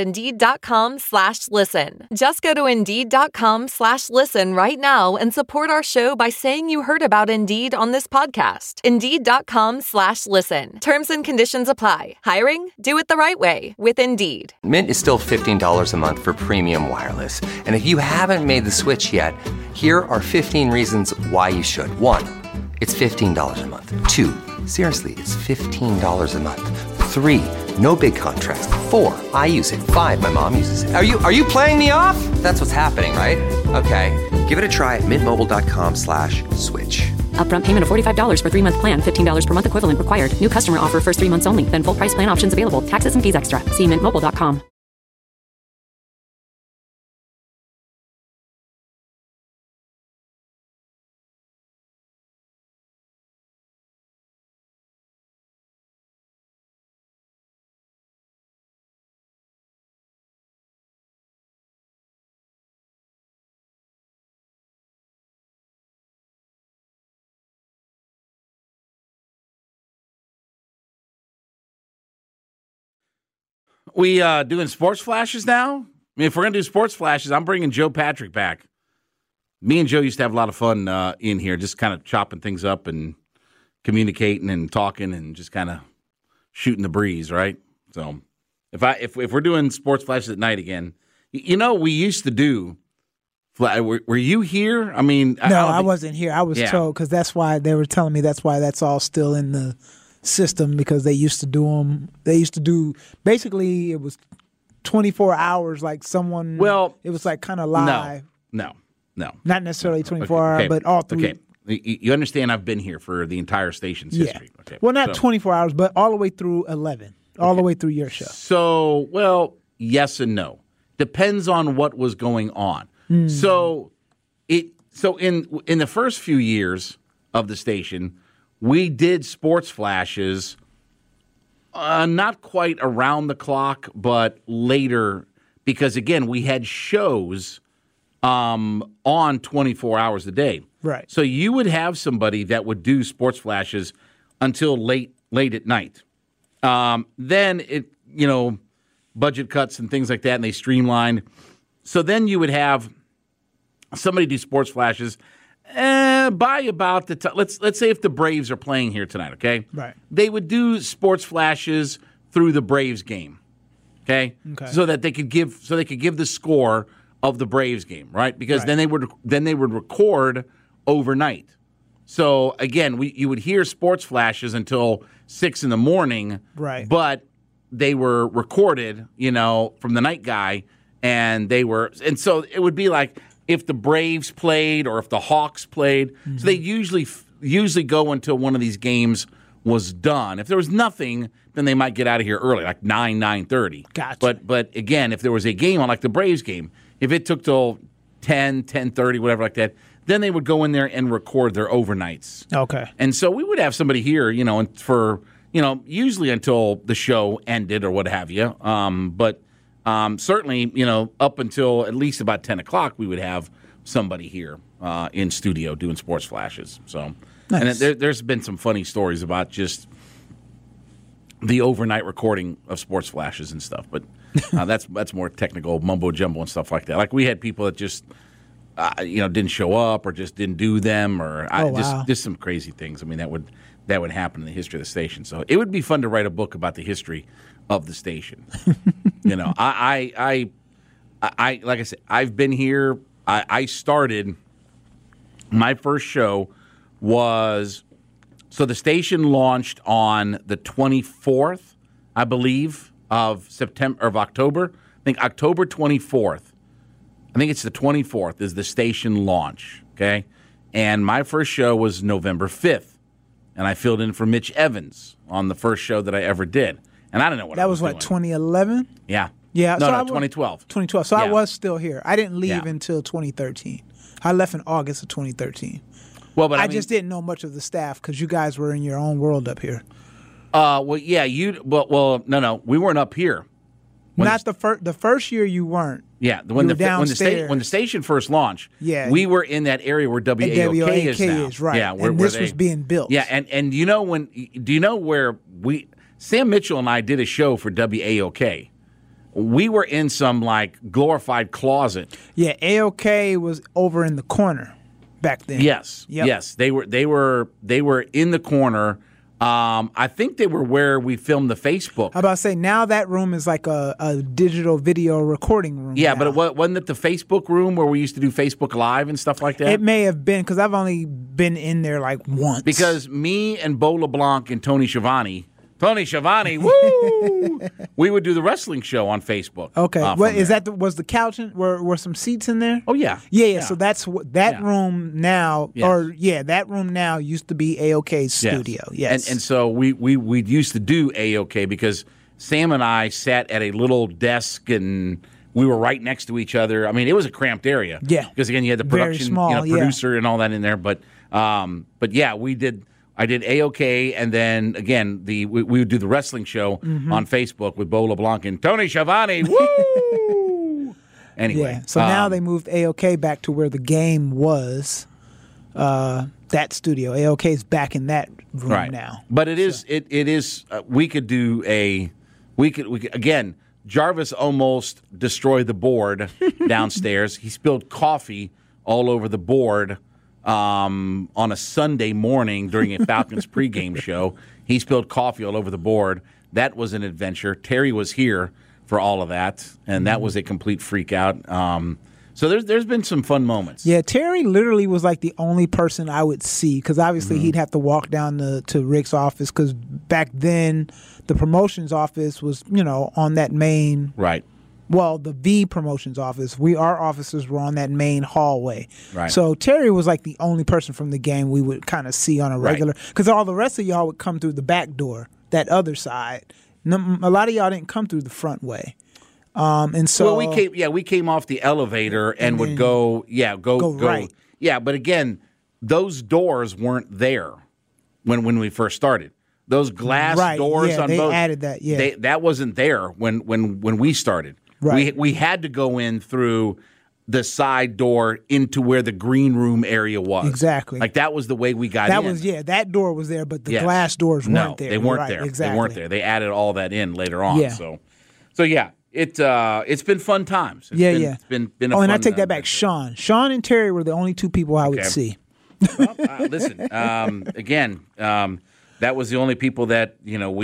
Indeed.com/listen. Just go to Indeed.com/listen right now and support our show by saying you heard about Indeed on this podcast. Indeed.com/listen. Terms and conditions apply. Hiring? Do it the right way with Indeed. Mint is still $15 a month for premium wireless. And if you haven't made the switch yet, here are 15 reasons why you should. 1, it's $15 a month. 2, seriously, it's $15 a month. 3, no big contrast. 4, I use it. 5, my mom uses it. Are you playing me off? That's what's happening, right? Okay, give it a try at mintmobile.com/switch. Upfront payment of $45 for 3-month plan, $15 per month equivalent required. New customer offer first 3 months only. Then full price plan options available. Taxes and fees extra. See mintmobile.com. We doing sports flashes now? mean, if we're going to do sports flashes, I'm bringing Joe Patrick back. Me and Joe used to have a lot of fun in here, just kind of chopping things up and communicating and talking and just kind of shooting the breeze, right? So if we're doing sports flashes at night again, we used to do. Were you here? I mean, no, I wasn't here. I was told because that's why they were telling me that's why that's all still in the system because they used to do them. They used to do basically it was 24 hours, like someone. Well, it was like kind of live. No, not necessarily 24 hours, but all through. Okay, you understand? I've been here for the entire station's history. Okay, well, not 24 hours, but all the way through 11, all the way through your show. So, well, yes and no. Depends on what was going on. So in the first few years of the station, we did sports flashes, not quite around the clock, but later because again we had shows on 24 hours a day. Right. So you would have somebody that would do sports flashes until late at night. Then it budget cuts and things like that, and they streamlined. So then you would have somebody do sports flashes by about the time. Let's say if the Braves are playing here tonight, okay? Right. They would do sports flashes through the Braves game, okay? So that they could give the score of the Braves game, right? Because then they would record overnight. So again, you would hear sports flashes until 6 a.m, right? But they were recorded, from the night guy. And so it would be like if the Braves played or if the Hawks played. Mm-hmm. So they usually go until one of these games was done. If there was nothing, then they might get out of here early, like 9:30. Gotcha. But again, if there was a game on like the Braves game, if it took till 10:30, whatever like that, then they would go in there and record their overnights. Okay. And so we would have somebody here, for usually until the show ended or what have you. But certainly, up until at least about 10 o'clock, we would have somebody here in studio doing sports flashes. So, nice. And there's been some funny stories about just the overnight recording of sports flashes and stuff. But that's more technical mumbo jumbo and stuff like that. Like we had people that just didn't show up or just didn't do them or just some crazy things. I mean that would happen in the history of the station. So it would be fun to write a book about the history of the station. I like I said, I've been here. I started, my first show was, so the station launched on the 24th, I believe, of October. I think October 24th. I think it's the 24th is the station launch, okay? And my first show was November 5th, and I filled in for Mitch Evans on the first show that I ever did. And I don't know what that I was doing. 2011? Yeah. Yeah. No, so 2012. 2012. So yeah. I was still here. I didn't leave until 2013. I left in August of 2013. Well, but I just didn't know much of the staff because you guys were in your own world up here. Well, yeah, no, we weren't up here. The first year you weren't. Yeah, when the station first launched, we were in that area where WAOK is now. Is, right. Yeah, and this was being built. Yeah, and do you know where Sam Mitchell and I did a show for WAOK. We were in some like glorified closet. Yeah, AOK was over in the corner back then. Yes, yes, they were in the corner. I think they were where we filmed the Facebook. I'm about to say now that room is like a digital video recording room. Yeah, now. but wasn't it the Facebook room where we used to do Facebook Live and stuff like that? It may have been because I've only been in there like once. Because me and Bo LeBlanc and Tony Schiavone, woo! We would do the wrestling show on Facebook. Okay, what is that? Was the couch? Were some seats in there? Oh yeah, yeah. So that's that room now, that room now used to be AOK's studio. Yes, and so we used to do AOK because Sam and I sat at a little desk and we were right next to each other. I mean, it was a cramped area. Yeah, because again, you had the production, producer, and all that in there. But yeah, we did. I did AOK, and then again we would do the wrestling show on Facebook with Bo LeBlanc and Tony Schiavone. Woo! Anyway, so now they moved AOK back to where the game was. That studio, AOK is back in that room now. But it is we could do we could again Jarvis almost destroyed the board downstairs. He spilled coffee all over the board on a Sunday morning during a Falcons pregame show. He spilled coffee all over the board. That was an adventure. Terry was here for all of that, and that was a complete freak out. So there's been some fun moments. Yeah, Terry literally was like the only person I would see because obviously he'd have to walk down to Rick's office because back then the promotions office was, on that main. Right. Well, the V promotions office. Our offices were on that main hallway. Right. So Terry was like the only person from the game we would kind of see on a regular because all the rest of y'all would come through the back door, that other side. A lot of y'all didn't come through the front way. And so we came off the elevator and would go right. Yeah, but again, those doors weren't there when we first started. Those glass doors on they both added that. Yeah, that wasn't there when we started. Right. We had to go in through the side door into where the green room area was. Exactly. Like that was the way we got in. That door was there, but the glass doors weren't there. They weren't there. Exactly. They weren't there. They added all that in later on. Yeah. So yeah. It's been fun times. It's been a fun. And I take that back. Sean and Terry were the only two people I would see. Well, listen, again, that was the only people that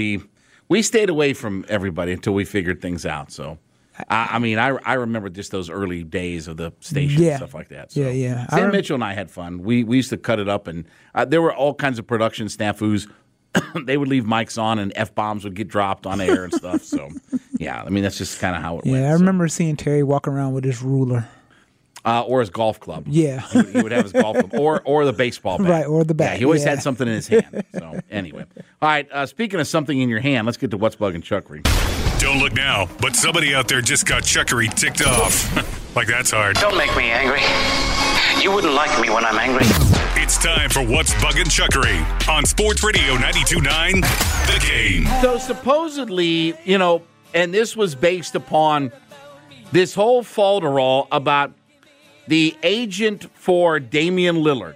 we stayed away from everybody until we figured things out. So, I remember just those early days of the station and stuff like that. So. Yeah. Sam Mitchell and I had fun. We used to cut it up, and there were all kinds of production snafus. They would leave mics on, and F-bombs would get dropped on air and stuff. So, yeah, that's just kind of how it went. Yeah, I remember seeing Terry walk around with his ruler. Or his golf club. Yeah. He would have his golf club. Or the baseball bat. Right, or the bat. Yeah, he always had something in his hand. So, anyway. All right, speaking of something in your hand, let's get to What's Bugging Chuckery. Don't look now, but somebody out there just got Chuckery ticked off. Like that's hard. Don't make me angry. You wouldn't like me when I'm angry. It's time for What's Bugging Chuckery on Sports Radio 92.9 The Game. So supposedly, and this was based upon this whole falderall about the agent for Damian Lillard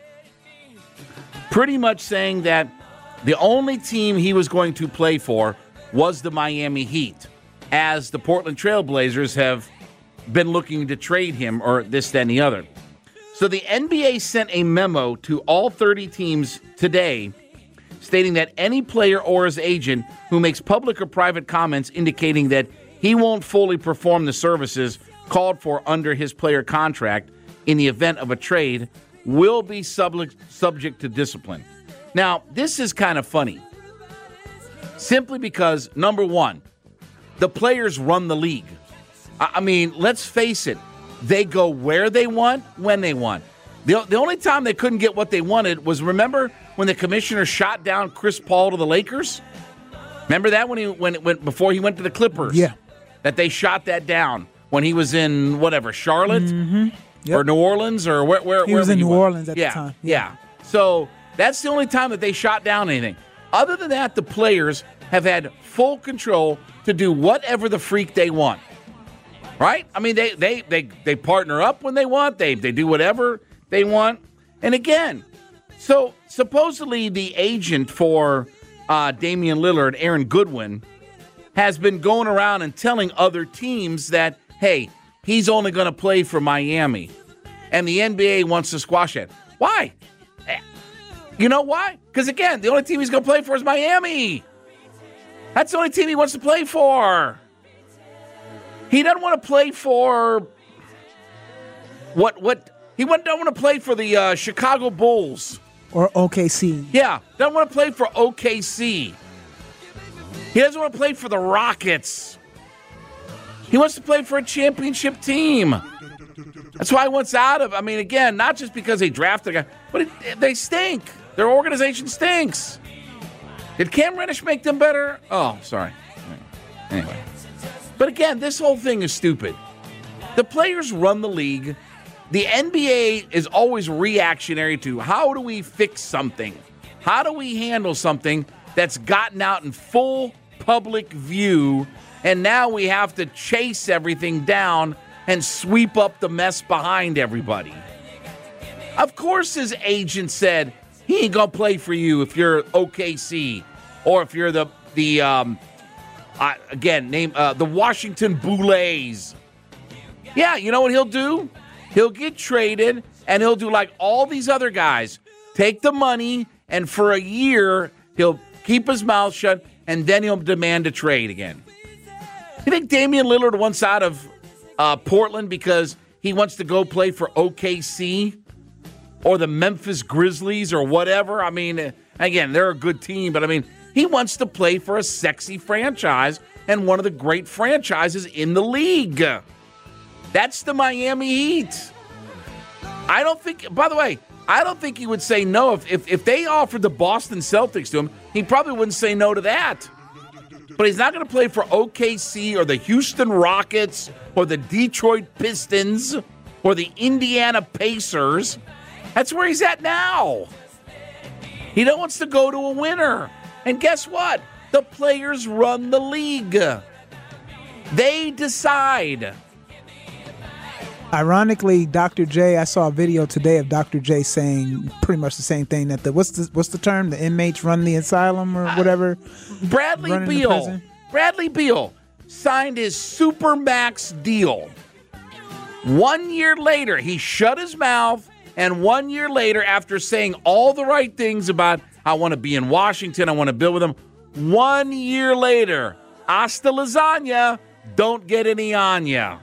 pretty much saying that the only team he was going to play for was the Miami Heat, as the Portland Trail Blazers have been looking to trade him or this, that, and the other. So the NBA sent a memo to all 30 teams today stating that any player or his agent who makes public or private comments indicating that he won't fully perform the services called for under his player contract in the event of a trade will be subject to discipline. Now, this is kind of funny. Simply because, number one, the players run the league. Let's face it. They go where they want, when they want. The only time they couldn't get what they wanted was, remember when the commissioner shot down Chris Paul to the Lakers? Remember that before he went to the Clippers? Yeah. That they shot that down when he was in, Charlotte? Mm-hmm. Yep. Or New Orleans? Or where he was in New Orleans at the time. Yeah. So that's the only time that they shot down anything. Other than that, the players have had full control to do whatever the freak they want. Right? They partner up when they want. They do whatever they want. And again, so supposedly the agent for Damian Lillard, Aaron Goodwin, has been going around and telling other teams that, hey, he's only going to play for Miami. And the NBA wants to squash it. Why? You know why? Because, again, the only team he's going to play for is Miami. That's the only team he wants to play for. He doesn't want to play for he doesn't want to play for the Chicago Bulls. Or OKC. Yeah, doesn't want to play for OKC. He doesn't want to play for the Rockets. He wants to play for a championship team. That's why he wants out of. Again, not just because they drafted a guy, but they stink. Their organization stinks. Did Cam Reddish make them better? Oh, sorry. Anyway. But again, this whole thing is stupid. The players run the league. The NBA is always reactionary to how do we fix something? How do we handle something that's gotten out in full public view, and now we have to chase everything down and sweep up the mess behind everybody? Of course his agent said he ain't going to play for you if you're OKC or if you're the Name the Washington Boulets. Yeah, you know what he'll do? He'll get traded, and he'll do like all these other guys. Take the money, and for a year, he'll keep his mouth shut, and then he'll demand a trade again. You think Damian Lillard wants out of Portland because he wants to go play for OKC or the Memphis Grizzlies or whatever? I mean, again, they're a good team, but I mean, he wants to play for a sexy franchise and one of the great franchises in the league. That's the Miami Heat. I don't think he would say no. If they offered the Boston Celtics to him, he probably wouldn't say no to that. But he's not going to play for OKC or the Houston Rockets or the Detroit Pistons or the Indiana Pacers. That's where he's at now. He wants to go to a winner. And guess what? The players run the league. They decide. Ironically, Dr. J, I saw a video today of Dr. J saying pretty much the same thing, that what's the term? The inmates run the asylum or whatever? Bradley Beal signed his Supermax deal. 1 year later, he shut his mouth, and 1 year later, after saying all the right things about, I want to be in Washington, I want to build with them, 1 year later, hasta lasagna, don't get any on ya.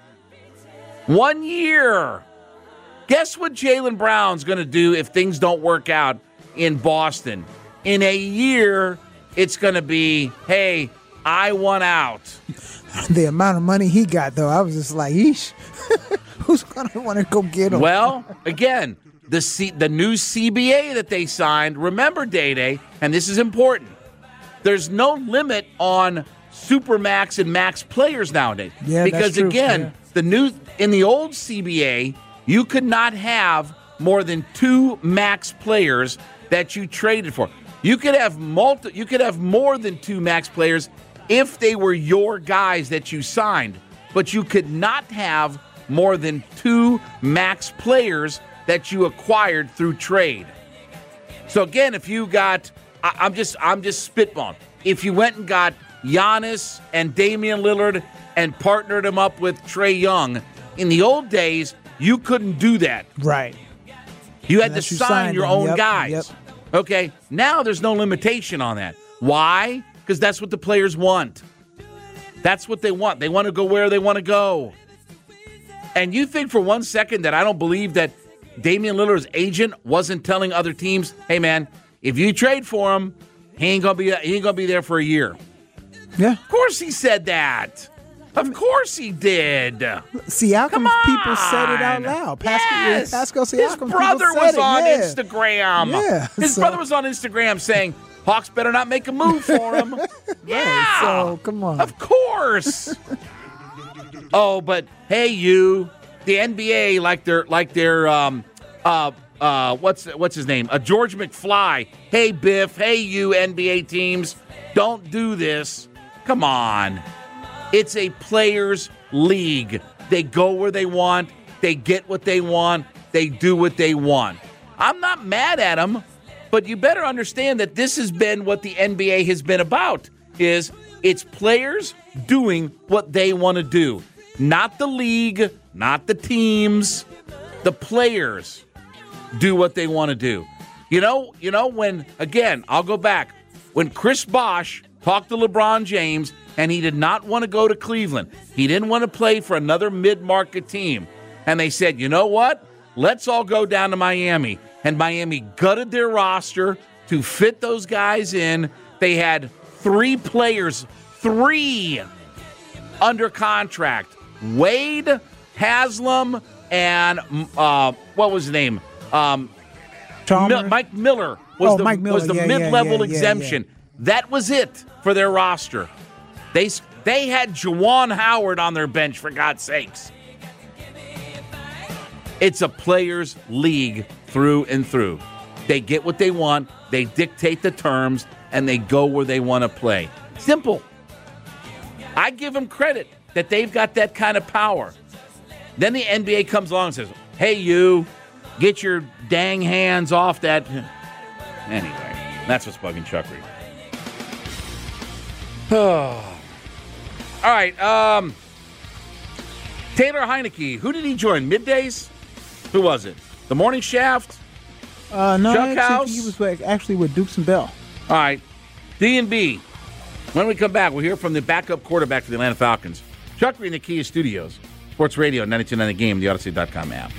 1 year. Guess what Jaylen Brown's going to do if things don't work out in Boston? In a year, it's going to be, hey, I want out. The amount of money he got, though, I was just like, yeesh. Who's going to want to go get him? Well, again, the new CBA that they signed, remember, Day-Day, and this is important, there's no limit on Supermax and Max players nowadays. Yeah, because, that's true. again, in the old CBA, you could not have more than 2 max players that you traded for. You could have more than 2 max players if they were your guys that you signed, but you could not have more than 2 max players that you acquired through trade. So again, if you got, I'm just spitballing. If you went and got Giannis and Damian Lillard and partnered him up with Trae Young, in the old days, you couldn't do that. Right. You had to sign your own guys. Yep. Okay, now there's no limitation on that. Why? Because that's what the players want. That's what they want. They want to go where they want to go. And you think for 1 second that I don't believe that Damian Lillard's agent wasn't telling other teams, hey, man, if you trade for him, he ain't gonna be there for a year. Yeah. Of course he said that. Of course he did. Siakam people said it out loud. Pascal Siakam. His brother was on Instagram. Yeah. His brother was on Instagram saying, Hawks better not make a move for him. Yeah. So, come on. Of course. Oh, but hey, the NBA, like their what's his name? George McFly. Hey, Biff. Hey, you NBA teams. Don't do this. Come on. It's a players' league. They go where they want. They get what they want. They do what they want. I'm not mad at them, but you better understand that this has been what the NBA has been about, is it's players doing what they want to do. Not the league, not the teams. The players do what they want to do. You know when, again, I'll go back. When Chris Bosh talked to LeBron James and he did not want to go to Cleveland, he didn't want to play for another mid-market team, and they said, you know what? Let's all go down to Miami. And Miami gutted their roster to fit those guys in. They had 3 players, 3 under contract. Wade, Haslam, and what was his name? Mike Miller was the mid-level exemption. Yeah. That was it for their roster. They had Juwan Howard on their bench, for God's sakes. It's a players' league through and through. They get what they want, they dictate the terms, and they go where they want to play. Simple. I give them credit that they've got that kind of power. Then the NBA comes along and says, hey, you, get your dang hands off that. Anyway, that's what's bugging Chuckery. All right. Taylor Heineke. Who did he join? Middays? Who was it? The Morning Shaft? No, he was actually with Dukes and Bell. All right. D&B. When we come back, we'll hear from the backup quarterback for the Atlanta Falcons. Chuckery in the Kia Studios. Sports Radio, 92.9 The Game, the Odyssey.com app.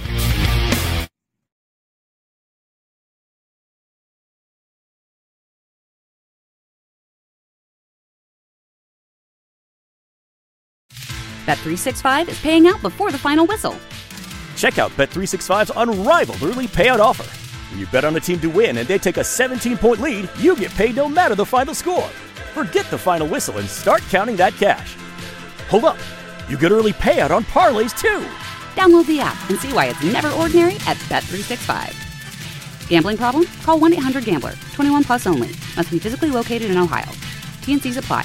Bet365 is paying out before the final whistle. Check out Bet365's unrivaled early payout offer. When you bet on a team to win and they take a 17-point lead, you get paid no matter the final score. Forget the final whistle and start counting that cash. Hold up. You get early payout on parlays, too. Download the app and see why it's never ordinary at Bet365. Gambling problem? Call 1-800-GAMBLER. 21 plus only. Must be physically located in Ohio. T&Cs apply.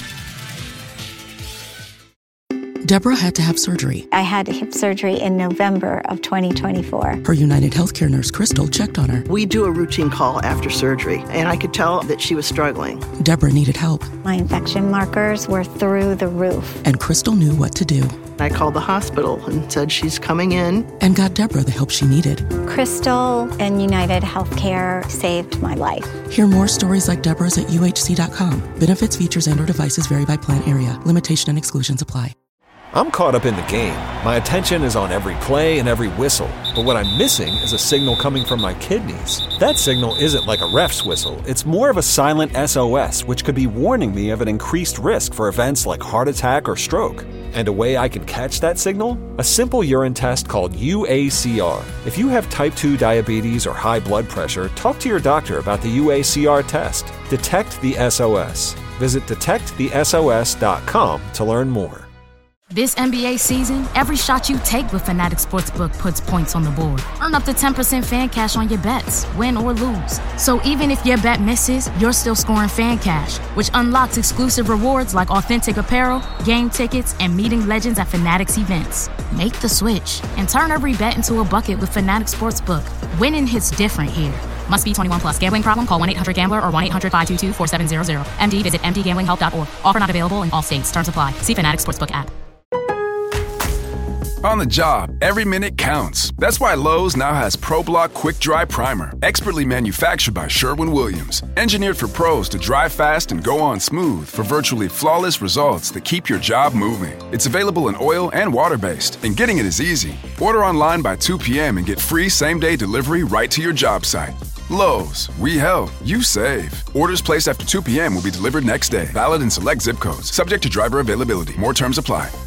Deborah had to have surgery. I had hip surgery in November of 2024. Her United Healthcare nurse, Crystal, checked on her. We do a routine call after surgery, and I could tell that she was struggling. Deborah needed help. My infection markers were through the roof. And Crystal knew what to do. I called the hospital and said she's coming in. And got Deborah the help she needed. Crystal and United Healthcare saved my life. Hear more stories like Deborah's at UHC.com. Benefits, features, and/or devices vary by plan area. Limitation and exclusions apply. I'm caught up in the game. My attention is on every play and every whistle. But what I'm missing is a signal coming from my kidneys. That signal isn't like a ref's whistle. It's more of a silent SOS, which could be warning me of an increased risk for events like heart attack or stroke. And a way I can catch that signal? A simple urine test called UACR. If you have type 2 diabetes or high blood pressure, talk to your doctor about the UACR test. Detect the SOS. Visit detectthesos.com to learn more. This NBA season, every shot you take with Fanatics Sportsbook puts points on the board. Earn up to 10% fan cash on your bets, win or lose. So even if your bet misses, you're still scoring fan cash, which unlocks exclusive rewards like authentic apparel, game tickets, and meeting legends at Fanatics events. Make the switch and turn every bet into a bucket with Fanatics Sportsbook. Winning hits different here. Must be 21 plus. Gambling problem? Call 1-800-GAMBLER or 1-800-522-4700. MD, visit mdgamblinghelp.org. Offer not available in all states. Terms apply. See Fanatics Sportsbook app. On the job, every minute counts. That's why Lowe's now has ProBlock Quick Dry Primer, expertly manufactured by Sherwin-Williams. Engineered for pros to dry fast and go on smooth for virtually flawless results that keep your job moving. It's available in oil and water-based, and getting it is easy. Order online by 2 p.m. and get free same-day delivery right to your job site. Lowe's, we help, you save. Orders placed after 2 p.m. will be delivered next day. Valid in select zip codes. Subject to driver availability. More terms apply.